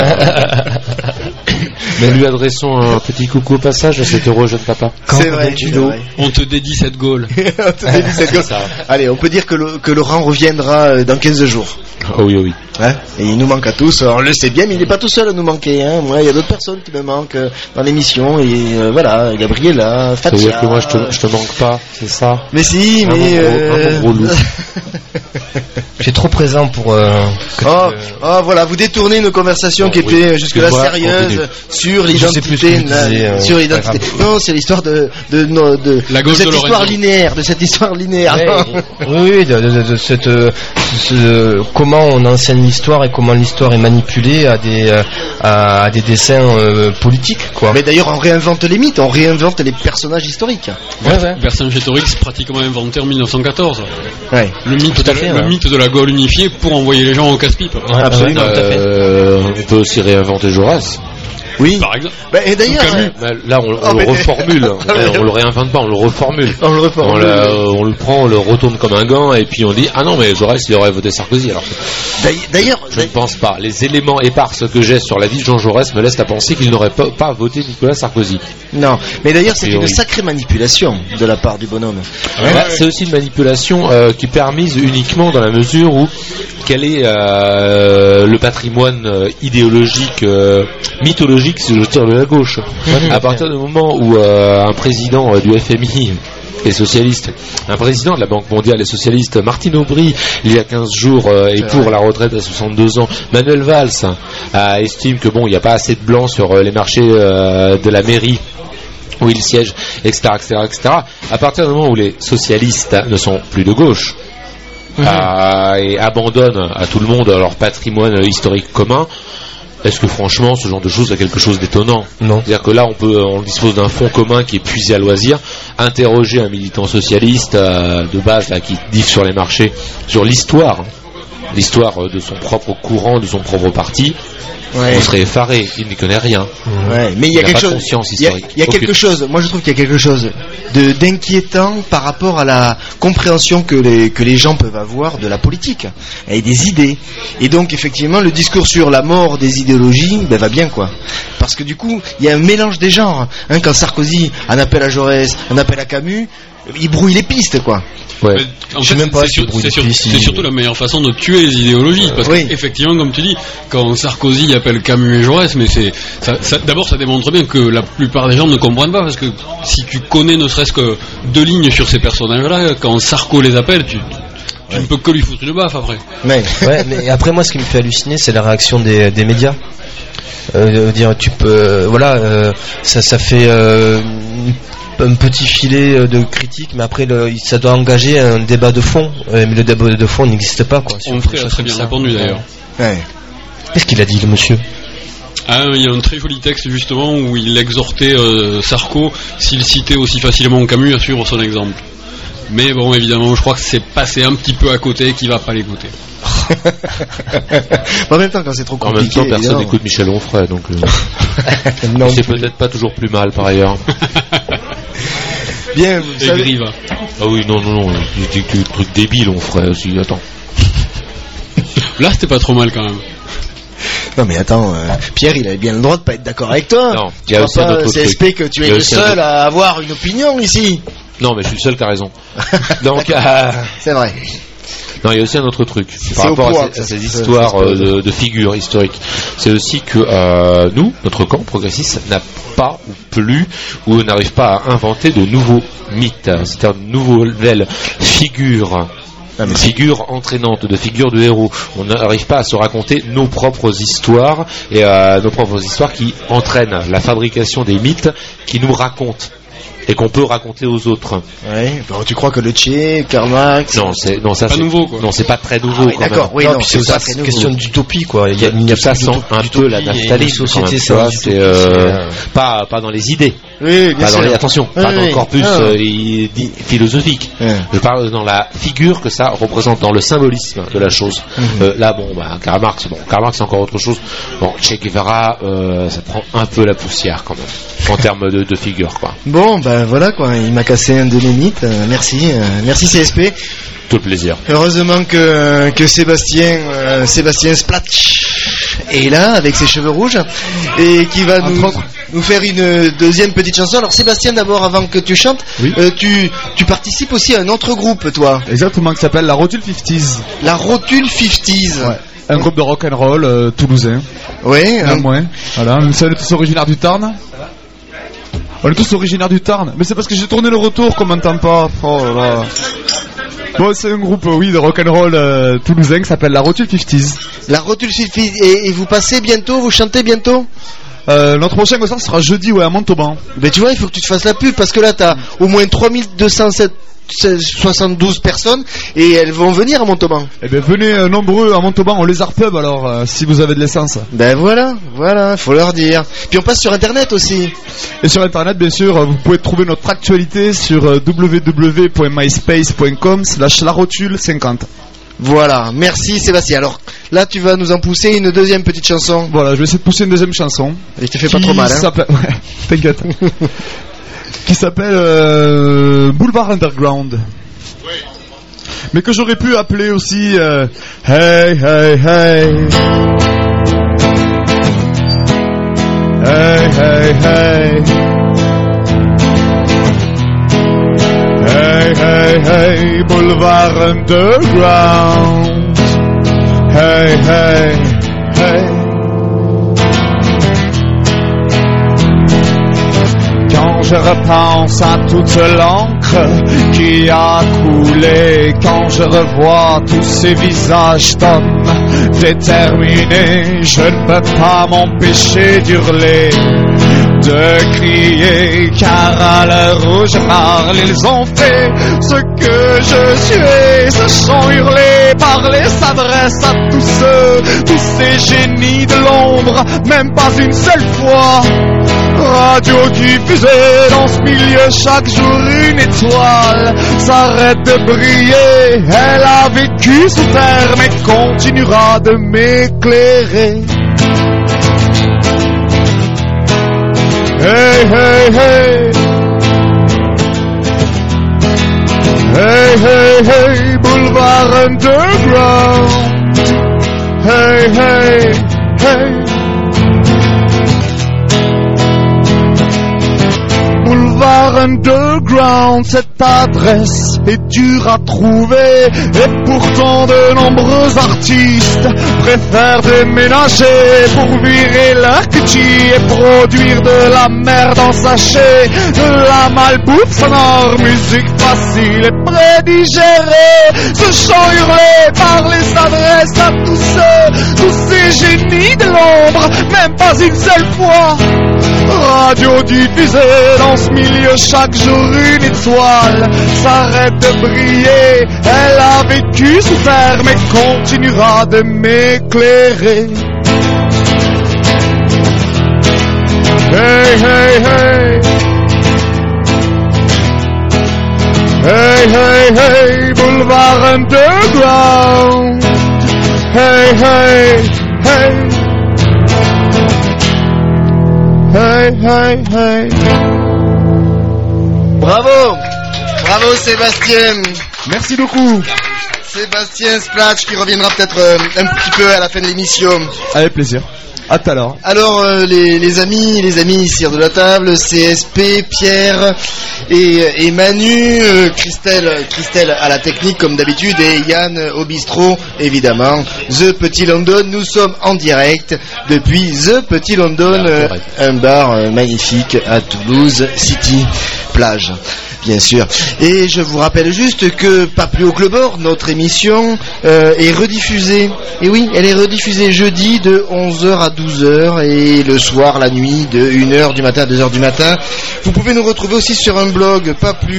Mais lui adressons un petit coucou au passage à cet heureux jeune papa. C'est vrai, on te dédie cette Gaule. Allez, on peut dire que Laurent reviendra dans 15 jours. Oh oui, oh oui. Et il nous manque à tous, on le sait bien, mais il n'est pas tout seul à nous manquer. Moi, il y a d'autres personnes qui me manquent dans l'émission. Et voilà, Gabriella, Fatia. Ça veut dire que moi, je te manque pas, c'est ça? Mais si, un gros loup. J'ai trop présent pour voilà, vous détournez une conversation qui était jusque-là sérieuse sur l'identité. Non, c'est l'histoire de cette histoire linéaire, Oui, de cette comment on enseigne l'histoire et comment l'histoire est manipulée à des dessins politiques, quoi. Mais d'ailleurs, on réinvente les mythes, on réinvente les personnages historiques. Le personnage historique, c'est pratiquement inventé en 1914. Le mythe de la Gaule unifiée pour envoyer les gens au casse-pipe. Absolument, tout à fait. On peut aussi réinventer Jaurès. Oui. Par exemple. Et d'ailleurs, là, on le reformule. On le réinvente pas, on le reformule. On le prend, on le retourne comme un gant, et puis on dit, ah non, mais Jaurès, il aurait voté Sarkozy. Alors, je ne pense pas. Les éléments éparses que j'ai sur la vie de Jean Jaurès me laissent à penser qu'il n'aurait pas voté Nicolas Sarkozy. Non. Mais d'ailleurs, c'est une sacrée manipulation de la part du bonhomme. C'est aussi une manipulation qui est permise uniquement dans la mesure où quel est le patrimoine idéologique, mythologique, si je tire de la gauche. À partir du moment où un président du FMI est socialiste, un président de la Banque mondiale est socialiste, Martine Aubry, il y a 15 jours, est pour la retraite à 62 ans, Manuel Valls estime que il n'y a pas assez de blancs sur les marchés de la mairie où il siège, etc., etc., etc. À partir du moment où les socialistes ne sont plus de gauche, et abandonnent à tout le monde leur patrimoine historique commun, est-ce que franchement ce genre de choses a quelque chose d'étonnant? Non. C'est-à-dire que là on dispose d'un fonds commun qui est puisé à loisir. Interroger un militant socialiste de base là, qui diffe sur les marchés, sur l'histoire l'histoire de son propre courant, de son propre parti, Ouais. on serait effaré. Il n'y connaît rien. Ouais, mais il y a quelque chose. Il y a quelque chose. Moi, je trouve qu'il y a quelque chose d'inquiétant par rapport à la compréhension que les gens peuvent avoir de la politique et des idées. Et donc, effectivement, le discours sur la mort des idéologies, va bien, quoi. Parce que du coup, il y a un mélange des genres. Hein, quand Sarkozy en appelle à Jaurès, en appelle à Camus, il brouille les pistes, quoi. Ouais. En fait, c'est surtout la meilleure façon de tuer les idéologies, parce qu'effectivement, comme tu dis, quand Sarkozy appelle Camus et Jaurès, mais d'abord ça démontre bien que la plupart des gens ne comprennent pas, parce que si tu connais ne serait-ce que 2 lignes sur ces personnages-là, quand Sarko les appelle, tu ne peux que lui foutre une baffe après. Mais après, moi, ce qui me fait halluciner, c'est la réaction des médias. Dire, tu peux, ça fait un petit filet de critique, mais après ça doit engager un débat de fond, mais le débat de fond n'existe pas, quoi. Onfray a très bien répondu d'ailleurs. Ouais. Qu'est-ce qu'il a dit, le monsieur? Il y a un très joli texte justement où il exhortait Sarko, s'il citait aussi facilement Camus, à suivre son exemple. Mais bon, évidemment, je crois que c'est passé un petit peu à côté, qu'il va pas l'écouter. En même temps, quand c'est trop compliqué. En même temps, personne n'écoute Michel Onfray, donc c'est peut-être pas toujours plus mal par ailleurs. Bien, vous savez. Ah oui, non, il dit que truc débile Onfray aussi. Attends. Là, c'était pas trop mal quand même. Non mais attends, Pierre, il avait bien le droit de pas être d'accord avec toi. Non, il y a aussi un autre truc. CSP que tu es le seul à avoir une opinion ici. Non, mais je suis le seul qui a raison. Donc, c'est vrai. Non, il y a aussi un autre truc par rapport à ces histoires de figures historiques. C'est aussi que nous, notre camp progressiste, n'a pas ou plus ou n'arrive pas à inventer de nouveaux mythes, c'est-à-dire de nouvelles figures. De figures entraînantes, de figures de héros. On n'arrive pas à se raconter nos propres histoires et nos propres histoires qui entraînent la fabrication des mythes qui nous racontent et qu'on peut raconter aux autres. Ouais. Bon, tu crois que le Che, Karl Marx, ça pas nouveau, quoi. Non, c'est pas très nouveau quand d'accord, même. Oui, non, c'est pas une question d'utopie, quoi. Il y a ça sent un peu la naphtaline, société, c'est pas dans les idées. Oui, bien sûr. Attention, pas dans le corpus philosophique. Je parle dans la figure que ça représente, dans le symbolisme de la chose. Là, Karl Marx, c'est encore autre chose. Bon, Che Guevara, ça prend un peu la poussière quand même, en termes de figure, quoi. Bon, voilà, quoi. Il m'a cassé un de mes mythes. Merci CSP. Tout le plaisir. Heureusement que Sébastien Splatch est là avec ses cheveux rouges et qui va nous faire une deuxième petite chanson. Alors Sébastien, d'abord, avant que tu chantes, oui. Tu participes aussi à un autre groupe, toi. Exactement, qui s'appelle la Rotule 50s. La Rotule 50s. Ouais. Un groupe de rock'n'roll toulousain. Oui. Voilà, nous sommes tous originaires du Tarn. On est tous originaires du Tarn. Mais c'est parce que j'ai tourné le retour qu'on m'entend pas. Oh là là. Bon, c'est un groupe, de rock'n'roll toulousain qui s'appelle la Rotule 50s. La Rotule 50s. Et vous passez bientôt, vous chantez bientôt? Notre prochain concert sera jeudi, à Montauban. Mais tu vois, il faut que tu te fasses la pub parce que là, t'as au moins 3272 personnes et elles vont venir à Montauban. Eh ben venez nombreux à Montauban, on les pub alors si vous avez de l'essence. Ben voilà, faut leur dire. Puis on passe sur internet aussi. Et sur internet bien sûr, vous pouvez trouver notre actualité sur www.myspace.com/larotule50. Voilà, merci Sébastien. Alors là tu vas nous en pousser une deuxième petite chanson. Voilà, je vais essayer de pousser une deuxième chanson. Et tu fais pas trop mal, hein. Ouais, t'inquiète. Qui s'appelle Boulevard Underground. Oui. Mais que j'aurais pu appeler aussi Hey Hey Hey. Hey Hey Hey. Hey Hey Hey, Boulevard Underground. Hey Hey Hey. Quand je repense à toute l'encre qui a coulé, quand je revois tous ces visages d'hommes déterminés, je ne peux pas m'empêcher d'hurler, de crier, car à l'heure où je parle, ils ont fait ce que je suis. Ce chant hurlé, parler s'adresse à tous ces génies de l'ombre, même pas une seule fois. Radio diffusée dans ce milieu, chaque jour une étoile s'arrête de briller. Elle a vécu sous terre mais continuera de m'éclairer. Hey, hey, hey. Hey, hey, hey, boulevard underground. Hey, hey, hey. Boulevard underground, cette adresse est dure à trouver. Et pourtant de nombreux artistes préfèrent déménager pour virer leur cutie et produire de la merde en sachet. De la malbouffe sonore, musique facile et prédigérée. Ce chant hurlé par les adresses à tous ces génies de l'ombre, même pas une seule fois. Radio diffusée dans ce milieu, chaque jour une étoile s'arrête de briller. Elle a vécu sous terre mais continuera de m'éclairer. Hey, hey, hey. Hey, hey, hey, boulevard underground. Hey, hey, hey. Hey, hey, hey. Bravo, bravo Sébastien. Merci beaucoup. Sébastien Splatch qui reviendra peut-être un petit peu à la fin de l'émission. Avec plaisir. À tout à l'heure. Alors les amis ici de la table, CSP, Pierre et Manu, Christelle à la technique comme d'habitude et Yann au bistrot évidemment. The Petit London, nous sommes en direct depuis The Petit London, un bar magnifique à Toulouse City plage. Bien sûr. Et je vous rappelle juste que Pas plus haut que le bord, notre émission est rediffusée. Et oui, elle est rediffusée jeudi de 11h à 12h et le soir, la nuit, de 1h du matin à 2h du matin. Vous pouvez nous retrouver aussi sur un blog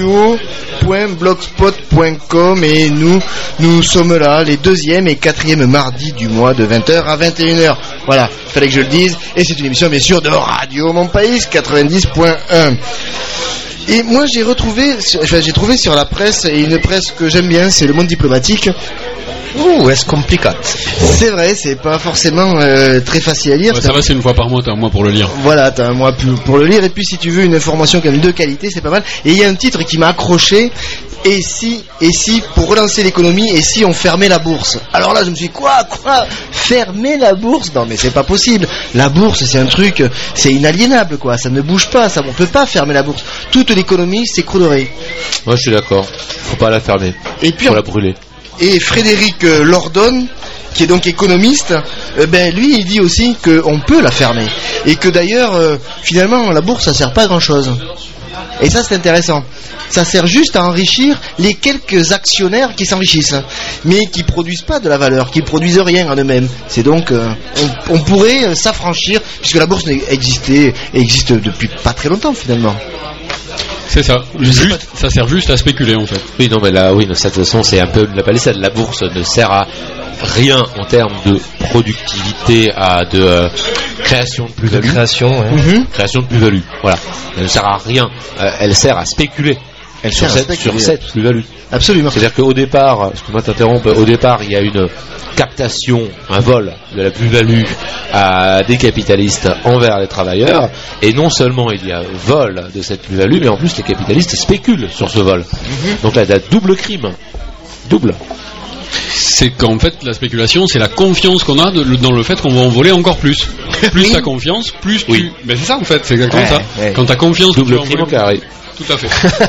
paspluhaut.blogspot.com et nous sommes là les 2e et 4e mardis du mois de 20h à 21h. Voilà, fallait que je le dise. Et c'est une émission bien sûr de Radio Mon Pays 90.1. Et moi j'ai trouvé sur la presse, et une presse que j'aime bien, c'est Le Monde Diplomatique. Ouh, est-ce compliqué? C'est vrai, c'est pas forcément très facile à lire. Ouais, ça va, c'est une fois par mois, t'as un mois pour le lire. Voilà, t'as un mois pour le lire, et puis si tu veux une information quand même de qualité, c'est pas mal. Et il y a un titre qui m'a accroché, et si, pour relancer l'économie, et si on fermait la bourse? Alors là, je me suis dit, quoi, fermer la bourse? Non mais c'est pas possible. La bourse, c'est un truc, c'est inaliénable, quoi. Ça ne bouge pas, on peut pas fermer la bourse. Toute l'économie s'écroulerait. Moi, je suis d'accord. Faut pas la fermer. Et puis, faut la brûler. Et Frédéric Lordon, qui est donc économiste, lui il dit aussi qu'on peut la fermer. Et que d'ailleurs, finalement, la bourse ça sert pas à grand chose. Et ça c'est intéressant. Ça sert juste à enrichir les quelques actionnaires qui s'enrichissent, mais qui produisent pas de la valeur, qui produisent rien en eux-mêmes. C'est donc, on pourrait s'affranchir, puisque la bourse existe depuis pas très longtemps finalement. C'est ça. Ça sert juste à spéculer en fait. Oui, non, mais là, oui, de toute façon, c'est un peu la palissade. La bourse ne sert à rien en termes de productivité, de création de plus-value. Création de plus-value. Voilà. Elle ne sert à rien. Elle sert à spéculer. Sur cette plus-value. Absolument. C'est-à-dire qu'au départ, excuse-moi de t'interrompre, au départ, il y a une captation, un vol de la plus-value à des capitalistes envers les travailleurs, et non seulement il y a vol de cette plus-value, mais en plus les capitalistes spéculent sur ce vol. Donc là, il y a double crime. Double. C'est qu'en fait, la spéculation, c'est la confiance qu'on a dans le fait qu'on va en voler encore plus. Plus t'as confiance, plus tu... Ben c'est ça en fait, c'est exactement ça. Ouais. Quand t'as confiance... Double crime au carré. Tout à fait.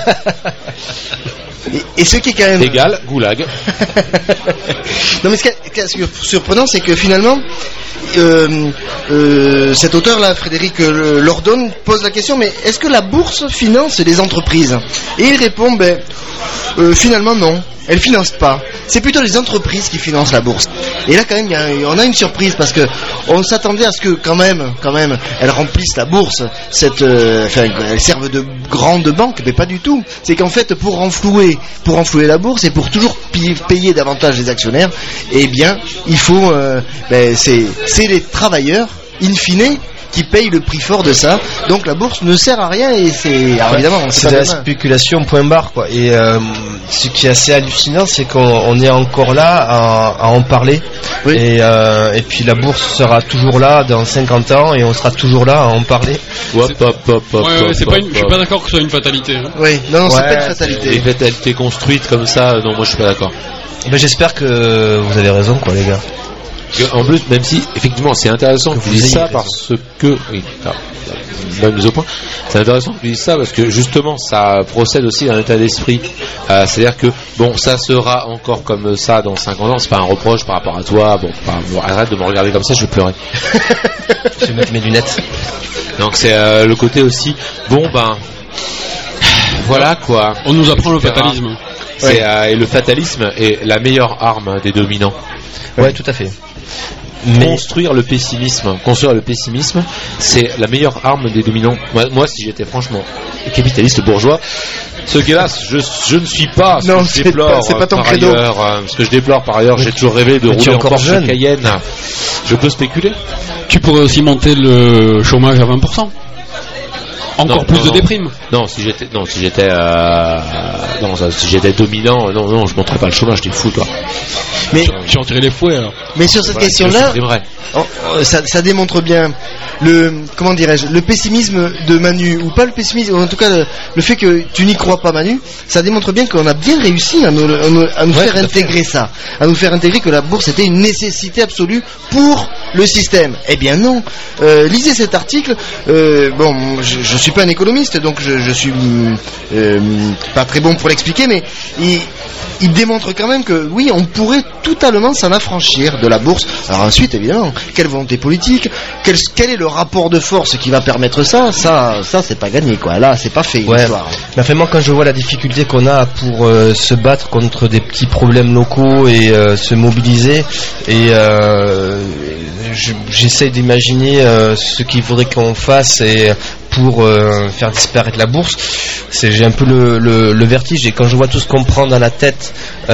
Et ce qui est quand même... Égal, goulag. Non mais ce qui est surprenant, c'est que finalement, cet auteur-là, Frédéric Lordon, pose la question, mais est-ce que la bourse finance les entreprises? Et il répond, finalement non. Elle finance pas. C'est plutôt les entreprises qui financent la bourse. Et là, quand même, on a une surprise parce que on s'attendait à ce que quand même, elles remplissent la bourse. Elles servent de grandes banques, mais pas du tout. C'est qu'en fait, pour renflouer la bourse et pour toujours payer davantage les actionnaires, eh bien, il faut, c'est les travailleurs in fine, qui paye le prix fort de ça. Donc la bourse ne sert à rien et c'est... Alors évidemment, c'est de la spéculation point barre, quoi. Et ce qui est assez hallucinant, c'est qu'on est encore là à en parler. Oui. Et puis la bourse sera toujours là dans 50 ans et on sera toujours là à en parler. Je suis pas d'accord que ce soit une fatalité. Hein. Oui, non, c'est pas une fatalité. Les fatalités construites comme ça, non, moi je suis pas d'accord. Ben, j'espère que vous avez raison, quoi, les gars. En plus, même si effectivement c'est intéressant que tu dises ça parce que bonne mise au point. C'est intéressant que tu dises ça parce que justement ça procède aussi d'un état d'esprit. C'est-à-dire que bon, ça sera encore comme ça dans 50 ans. C'est pas un reproche par rapport à toi. Bon, arrête de me regarder comme ça, je vais pleurer. Je vais mettre mes lunettes. Donc c'est le côté aussi. Bon ben voilà quoi. On nous apprend le fatalisme. Et le fatalisme est la meilleure arme des dominants. Ouais, tout à fait. Construire le pessimisme, c'est la meilleure arme des dominants. Moi, si j'étais franchement capitaliste bourgeois, ce gars-là, je ne suis pas. Non, c'est pas ton credo. Ce que je déplore par ailleurs, j'ai toujours rêvé de rouler en Porsche Cayenne. Je peux spéculer. Tu pourrais aussi monter le chômage à 20%. Encore plus de déprime. Si j'étais dominant, non, je monterais pas le chômage, t'es fou, toi. Mais tu en tirais les fouets, alors. Mais sur cette question-là, ça démontre bien le pessimisme de Manu, ou pas le pessimisme, ou en tout cas le fait que tu n'y crois pas, Manu, ça démontre bien qu'on a bien réussi à nous faire intégrer ça, à nous faire intégrer que la bourse était une nécessité absolue pour le système. Eh bien non. Lisez cet article. Je suis pas un économiste, donc je suis pas très bon pour l'expliquer, mais il démontre quand même que oui, on pourrait totalement s'en affranchir de la bourse. Alors ensuite, évidemment, quelle volonté politique, quel est le rapport de force qui va permettre ça c'est pas gagné, quoi. Là, c'est pas fait. Ouais. Mais vraiment, quand je vois la difficulté qu'on a pour se battre contre des petits problèmes locaux et se mobiliser, et j'essaie d'imaginer ce qu'il faudrait qu'on fasse et pour faire disparaître la bourse, j'ai un peu le vertige, et quand je vois tout ce qu'on prend dans la tête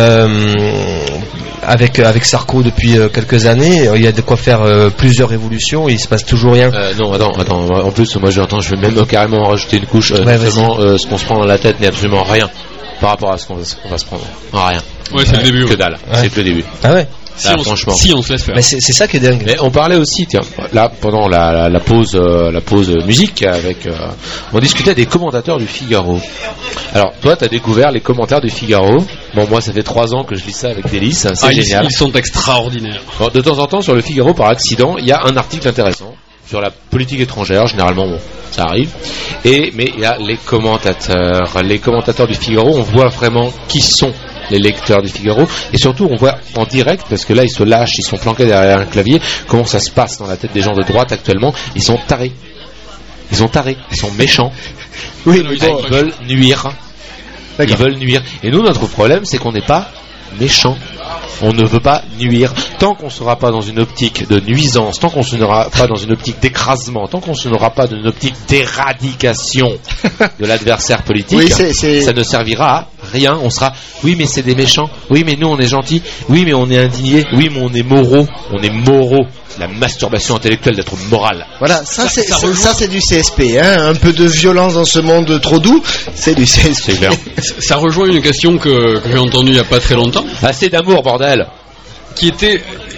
avec Sarko depuis quelques années, il y a de quoi faire plusieurs révolutions et il se passe toujours rien. Non, attends, en plus moi je vais même carrément rajouter une couche. Ce qu'on se prend dans la tête n'est absolument rien par rapport à ce qu'on va se prendre. Non, rien. Ouais, c'est le début. Que dalle, c'est que le début. Ah ouais. Là, franchement. Si on se laisse faire. Mais c'est ça qui est dingue. Mais on parlait aussi, tiens, là pendant la pause musique, on discutait des commentateurs du Figaro. Alors toi, t'as découvert les commentaires du Figaro. Bon, moi, ça fait 3 ans que je lis ça avec délice. C'est génial. Ils sont extraordinaires. Bon, de temps en temps, sur le Figaro, par accident, il y a un article intéressant sur la politique étrangère. Généralement, bon, ça arrive. Mais il y a les commentateurs du Figaro. On voit vraiment qui sont les lecteurs du Figaro, et surtout on voit en direct, parce que là ils se lâchent, ils sont planqués derrière un clavier, comment ça se passe dans la tête des gens de droite actuellement. Ils sont tarés, ils sont méchants. Oui, ils veulent nuire. Ils veulent nuire. Et nous, notre problème, c'est qu'on n'est pas méchants. On ne veut pas nuire. Tant qu'on ne sera pas dans une optique de nuisance, tant qu'on ne sera pas dans une optique d'écrasement, tant qu'on ne sera pas dans une optique d'éradication de l'adversaire politique, ça ne servira à rien. On sera, oui mais c'est des méchants, oui mais nous on est gentils, oui mais on est indignés, oui mais on est moraux. La masturbation intellectuelle d'être moral. Voilà, ça c'est du CSP, hein. Un peu de violence dans ce monde trop doux, c'est du CSP. C'est clair. Ça rejoint une question que j'ai entendue il n'y a pas très longtemps. Assez d'amour, bordel. Qui était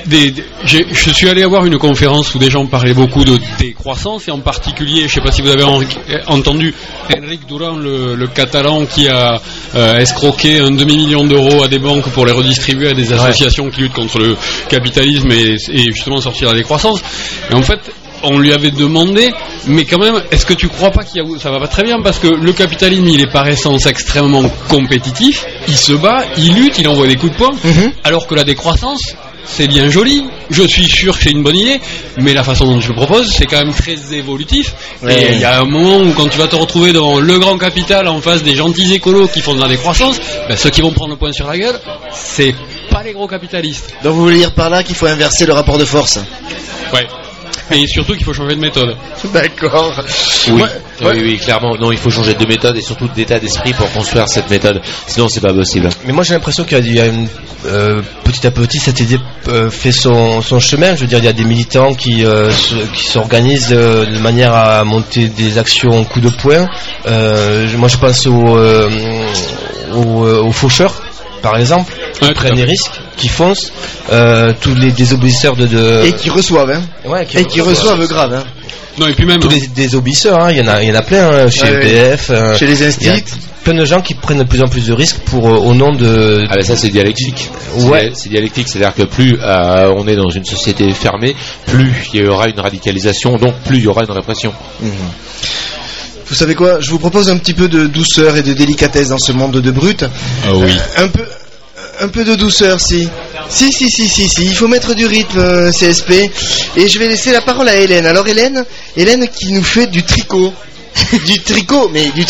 je suis allé avoir une conférence où des gens parlaient beaucoup de décroissance, et en particulier, je ne sais pas si vous avez entendu Enric Duran, le catalan qui a escroqué 1 demi-million d'euros à des banques pour les redistribuer à des associations qui luttent contre le capitalisme et justement sortir la décroissance. Et en fait, on lui avait demandé, mais quand même, est-ce que tu crois pas ça va pas très bien, parce que le capitalisme, il est par essence extrêmement compétitif, il se bat, il lutte, il envoie des coups de poing, alors que la décroissance, c'est bien joli, je suis sûr que c'est une bonne idée, mais la façon dont je le propose, c'est quand même très évolutif. Et il y a un moment où, quand tu vas te retrouver devant le grand capital en face des gentils écolos qui font de la décroissance, ceux qui vont prendre le poing sur la gueule, c'est pas les gros capitalistes. Donc vous voulez dire par là qu'il faut inverser le rapport de force? Ouais. Et surtout qu'il faut changer de méthode. D'accord. Oui, clairement. Non, il faut changer de méthode et surtout d'état d'esprit pour construire cette méthode. Sinon, c'est pas possible. Mais moi, j'ai l'impression qu'il y a petit à petit, cette idée fait son chemin. Je veux dire, il y a des militants qui s'organisent de manière à monter des actions coup de poing. Moi, je pense aux faucheurs, par exemple, qui prennent des risques, qui foncent, tous les désobéisseurs et qui reçoivent, hein. Ouais, qui reçoivent grave, hein. Non, et puis même tous les désobéisseurs, hein, il y en a plein, hein, chez EPF, chez les instituts. Plein de gens qui prennent de plus en plus de risques au nom de... Ah ben ça c'est dialectique. Ouais. C'est dialectique, c'est-à-dire que plus on est dans une société fermée, plus il y aura une radicalisation, donc plus il y aura une répression. Vous savez quoi, je vous propose un petit peu de douceur et de délicatesse dans ce monde de brut. Ah oui. Un peu de douceur, si. Si, il faut mettre du rythme, CSP. Et je vais laisser la parole à Hélène. Alors Hélène qui nous fait du tricot. Du tricot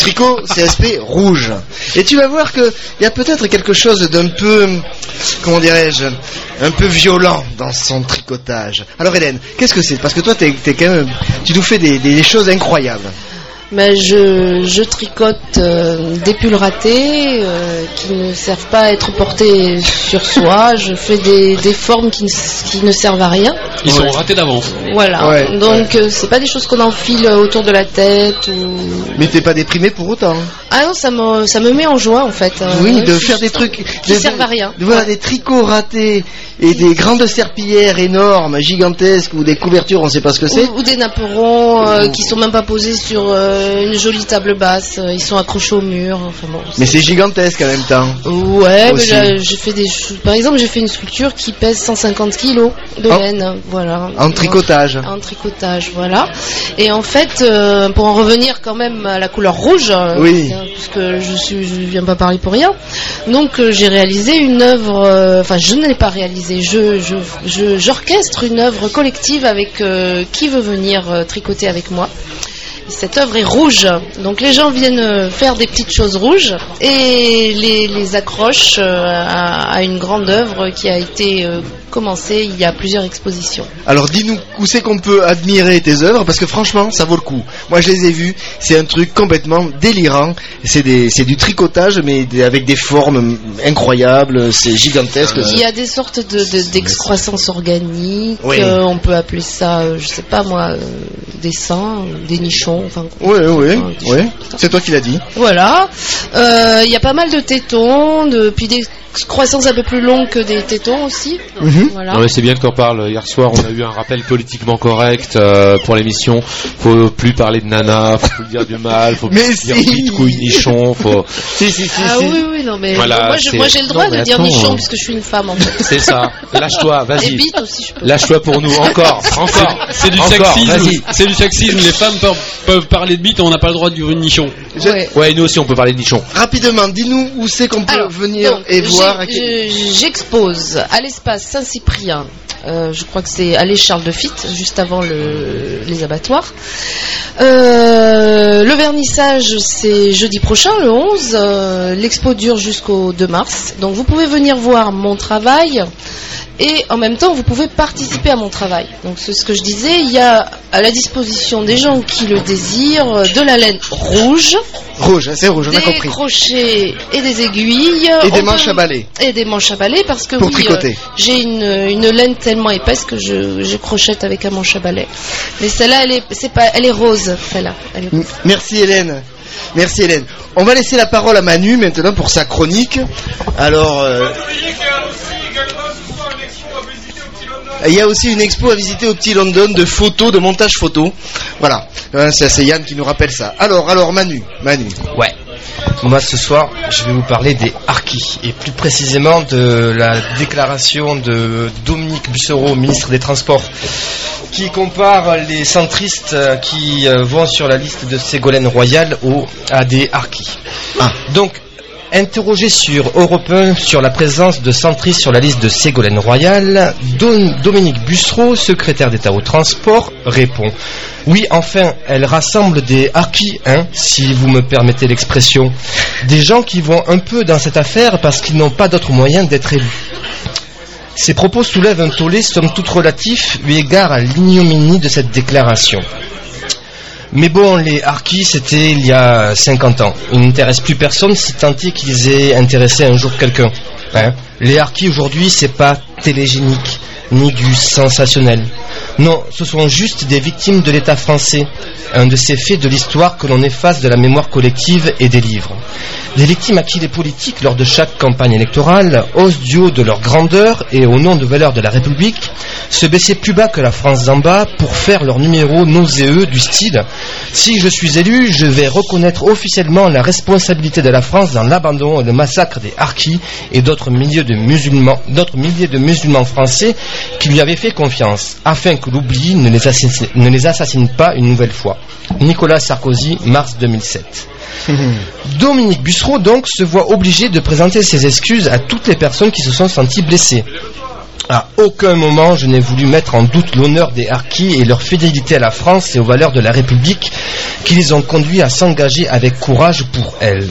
CSP rouge. Et tu vas voir qu'il y a peut-être quelque chose d'un peu, comment dirais-je, un peu violent dans son tricotage. Alors Hélène, qu'est-ce que c'est? Parce que toi, t'es quand même, tu nous fais des choses incroyables. Ben je tricote des pulls ratés qui ne servent pas à être portés sur soi. Je fais des formes qui ne servent à rien. Ils sont ratés d'avance. Voilà. Ouais, donc c'est pas des choses qu'on enfile autour de la tête ou... Mais t'es pas déprimé pour autant. Ah non, ça me met en joie en fait. Oui, de faire des trucs qui servent à rien. Voilà, des tricots ratés et des grandes serpillières énormes, gigantesques ou des couvertures, on sait pas ce que c'est. Ou des napperons qui sont même pas posés sur une jolie table basse, ils sont accrochés au mur. Enfin bon. Mais c'est gigantesque en même temps. Ouais, mais là, par exemple, j'ai fait une sculpture qui pèse 150 kilos de laine, voilà. En tricotage. En tricotage, voilà. Et en fait, pour en revenir quand même à la couleur rouge, oui. Puisque je viens pas parler pour rien. Donc j'ai réalisé une œuvre, enfin je ne l'ai pas réalisée, j'orchestre une œuvre collective avec qui veut venir tricoter avec moi. Cette œuvre est rouge, donc les gens viennent faire des petites choses rouges et les accrochent à une grande œuvre qui a été commencée il y a plusieurs expositions. Alors dis-nous où c'est qu'on peut admirer tes œuvres, parce que franchement ça vaut le coup. Moi je les ai vues, c'est un truc complètement délirant, c'est du tricotage mais avec des formes incroyables, c'est gigantesque. Il y a des sortes d'excroissance organique, oui. On peut appeler ça, je sais pas moi, des seins, des nichons. Enfin, oui. C'est toi qui l'as dit. Voilà. Il y a pas mal de tétons, puis des croissances un peu plus longues que des tétons aussi. Voilà. Non mais c'est bien que t'en parles. Hier soir, on a eu un rappel politiquement correct pour l'émission. Faut plus parler de nana, faut plus dire du mal, faut plus dire bite, couille, nichon. Faut. Ah oui, non mais voilà, moi j'ai le droit de dire nichon puisque je suis une femme en fait. C'est ça. Lâche-toi, vas-y. Et bite aussi, je peux. Lâche-toi pour nous encore. C'est du sexisme. C'est du sexisme. Les femmes peuvent parler de bite, on n'a pas le droit de dire une nichon. Ouais, nous aussi on peut parler de nichon. Rapidement, dis-nous où c'est qu'on peut venir et voir. J'expose à l'espace Saint-Cyprien, je crois que c'est allée Charles de Fitte, juste avant les abattoirs. Le vernissage c'est jeudi prochain, le 11. L'expo dure jusqu'au 2 mars. Donc vous pouvez venir voir mon travail et en même temps vous pouvez participer à mon travail. Donc c'est ce que je disais, il y a à la disposition des gens qui le désirent de la laine rouge. Rouge, c'est rouge, on a compris. Des crochets et des aiguilles. Et des manches à balai. Et des manches à balai parce que pour tricoter. J'ai une laine tellement épaisse que je crochette avec un manche à balai. Mais celle-là, elle est rose, celle-là. Merci Hélène. Merci Hélène. On va laisser la parole à Manu maintenant pour sa chronique. Alors... il y a aussi une expo à visiter au Petit London de photos, de montage photo. Voilà, c'est Yann qui nous rappelle ça. Alors Manu. Ouais. Moi ce soir, je vais vous parler des harkis et plus précisément de la déclaration de Dominique Bussereau, ministre des Transports, qui compare les centristes qui vont sur la liste de Ségolène Royal à des harkis. Donc, interrogé sur Europe 1 sur la présence de centristes sur la liste de Ségolène Royal, Dominique Bussereau, secrétaire d'État au transport, répond: oui, enfin, elle rassemble des harkis, si vous me permettez l'expression, des gens qui vont un peu dans cette affaire parce qu'ils n'ont pas d'autre moyen d'être élus. Ces propos soulèvent un tollé somme toute relatif eu égard à l'ignominie de cette déclaration. Mais bon, les harkis, c'était il y a 50 ans. Ils n'intéressent plus personne, si tant est qu'ils aient intéressé un jour quelqu'un. Les harkis aujourd'hui, c'est pas télégénique, ni du sensationnel. Non, ce sont juste des victimes de l'État français, un de ces faits de l'histoire que l'on efface de la mémoire collective et des livres. Des victimes à qui les politiques, lors de chaque campagne électorale, osent du haut de leur grandeur et au nom de valeurs de la République, se baisser plus bas que la France d'en bas pour faire leur numéro nauséeux du style « Si je suis élu, je vais reconnaître officiellement la responsabilité de la France dans l'abandon et le massacre des harkis et d'autres milliers de musulmans français qui lui avaient fait confiance, afin que l'oubli ne les assassine pas une nouvelle fois. » Nicolas Sarkozy, mars 2007. Dominique Bussereau donc se voit obligé de présenter ses excuses à toutes les personnes qui se sont senties blessées. À aucun moment je n'ai voulu mettre en doute l'honneur des harkis et leur fidélité à la France et aux valeurs de la République qui les ont conduits à s'engager avec courage pour elle.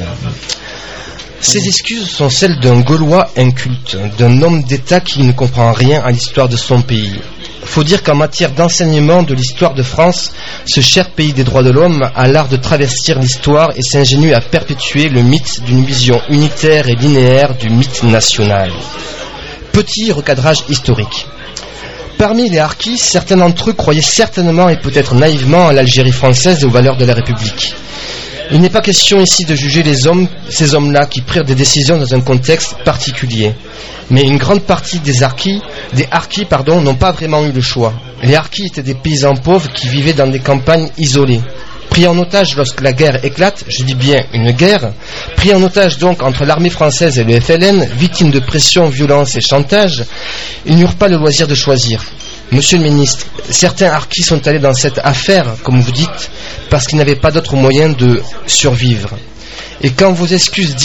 Ces excuses sont celles d'un Gaulois inculte, d'un homme d'État qui ne comprend rien à l'histoire de son pays. Faut dire qu'en matière d'enseignement de l'histoire de France, ce cher pays des droits de l'homme a l'art de travestir l'histoire et s'ingénue à perpétuer le mythe d'une vision unitaire et linéaire du mythe national. Petit recadrage historique. Parmi les harkis, certains d'entre eux croyaient certainement et peut-être naïvement à l'Algérie française et aux valeurs de la République. Il n'est pas question ici de juger ces hommes-là qui prirent des décisions dans un contexte particulier. Mais une grande partie des harkis, n'ont pas vraiment eu le choix. Les harkis étaient des paysans pauvres qui vivaient dans des campagnes isolées. Pris en otage lorsque la guerre éclate, je dis bien une guerre, pris en otage donc entre l'armée française et le FLN, victimes de pression, violence et chantage, ils n'eurent pas le loisir de choisir. Monsieur le ministre, certains harkis sont allés dans cette affaire, comme vous dites, parce qu'ils n'avaient pas d'autre moyen de survivre. Et quand dans vos excuses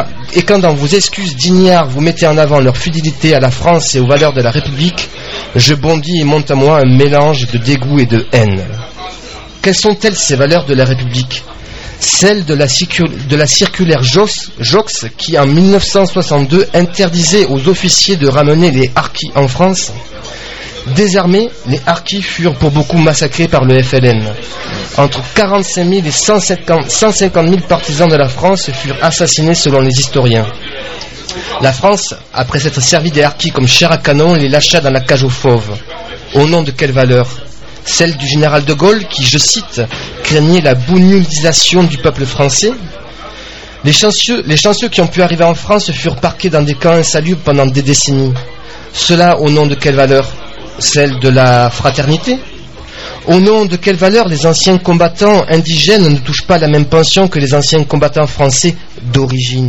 d'ignare vous mettez en avant leur fidélité à la France et aux valeurs de la République, je bondis et monte à moi un mélange de dégoût et de haine. Quelles sont-elles ces valeurs de la République ? Celles de la circulaire Jox qui en 1962 interdisait aux officiers de ramener les harkis en France. Désarmés, les harkis furent pour beaucoup massacrés par le FLN. Entre 45 000 et 150 000 partisans de la France furent assassinés selon les historiens. La France, après s'être servi des harkis comme chair à canon, les lâcha dans la cage aux fauves. Au nom de quelle valeur ? Celle du général de Gaulle qui, je cite, craignait la bougnolisation du peuple français. Les chanceux qui ont pu arriver en France furent parqués dans des camps insalubres pendant des décennies. Cela au nom de quelle valeur ? Celle de la fraternité ? Au nom de quelle valeur les anciens combattants indigènes ne touchent pas la même pension que les anciens combattants français d'origine ?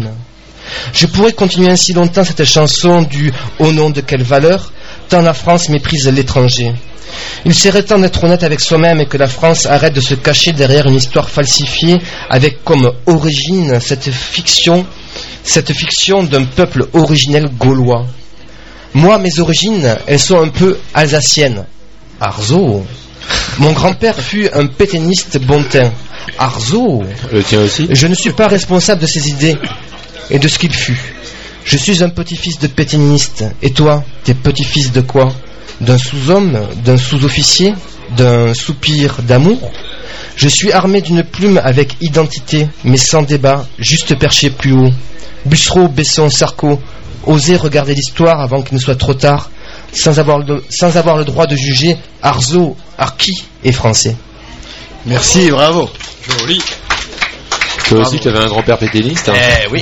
Je pourrais continuer ainsi longtemps cette chanson du « Au nom de quelle valeur ?» tant la France méprise l'étranger. Il serait temps d'être honnête avec soi-même et que la France arrête de se cacher derrière une histoire falsifiée avec comme origine cette fiction d'un peuple originel gaulois. Moi, mes origines, elles sont un peu alsaciennes. Arzo. Mon grand-père fut un pétainiste bontain. Arzo. Le tien aussi. Je ne suis pas responsable de ses idées et de ce qu'il fut. Je suis un petit-fils de pétainiste. Et toi, t'es petit-fils de quoi ? D'un sous-homme, d'un sous-officier, d'un soupir d'amour ? Je suis armé d'une plume avec identité, mais sans débat, juste perché plus haut. Bussereau, Besson, Sarko, osez regarder l'histoire avant qu'il ne soit trop tard, sans avoir le droit de juger Arzo, Harki et Français. Merci, bravo. Joli. Toi aussi, tu avais un grand-père pétainiste, hein. Oui.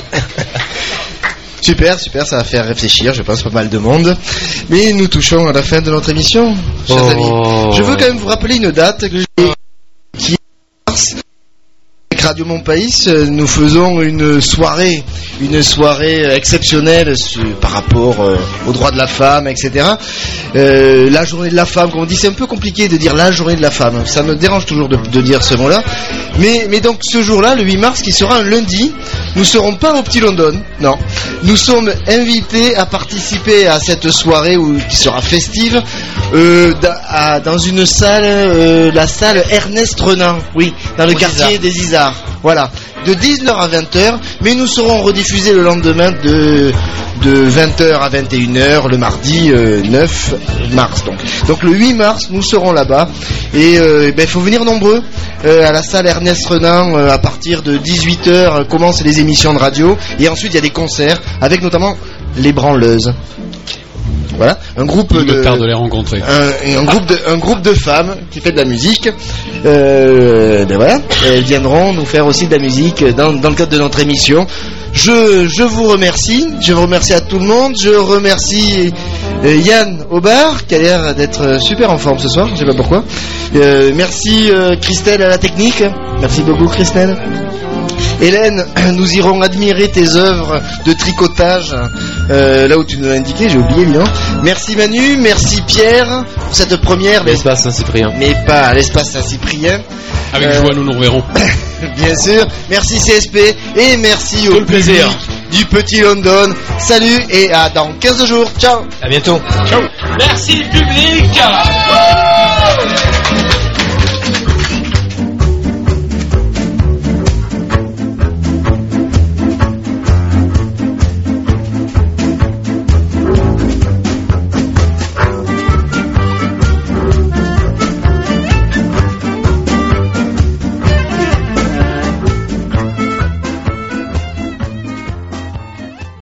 Super, ça va faire réfléchir, je pense, pas mal de monde. Mais nous touchons à la fin de notre émission, chers amis. Je veux quand même vous rappeler une date qui est mars. Avec Radio Montpaïs, nous faisons une soirée exceptionnelle par rapport aux droits de la femme, etc. La journée de la femme, comme on dit, c'est un peu compliqué de dire la journée de la femme. Ça me dérange toujours de dire ce mot-là. Mais donc ce jour-là, le 8 mars, qui sera un lundi, nous ne serons pas au Petit London, non. Nous sommes invités à participer à cette soirée qui sera festive dans une salle, la salle Ernest Renan, oui, dans le quartier des Isards. Voilà, de 19h à 20h, mais nous serons rediffusés le lendemain de 20h à 21h le mardi 9 mars. Donc le 8 mars, nous serons là-bas et il faut venir nombreux à la salle Ernest Renan à partir de 18h commencent les émissions de radio et ensuite il y a des concerts avec notamment les Branleuses. Voilà, un groupe de les rencontrer. Un groupe de femmes qui fait de la musique. Voilà, elles viendront nous faire aussi de la musique dans le cadre de notre émission. Je vous remercie. Je vous remercie à tout le monde. Je remercie Yann au bar qui a l'air d'être super en forme ce soir. Je sais pas pourquoi. Merci Christelle à la technique. Merci beaucoup Christelle. Hélène, nous irons admirer tes œuvres de tricotage là où tu nous l'as indiqué, j'ai oublié évidemment. Merci Manu, merci Pierre pour cette première. L'espace Saint-Cyprien. Mais pas à l'espace Saint-Cyprien. Avec joie, nous nous reverrons. Bien sûr. Merci CSP et merci au plaisir du Petit London. Salut et à dans 15 jours. Ciao. À bientôt. Ciao. Merci public.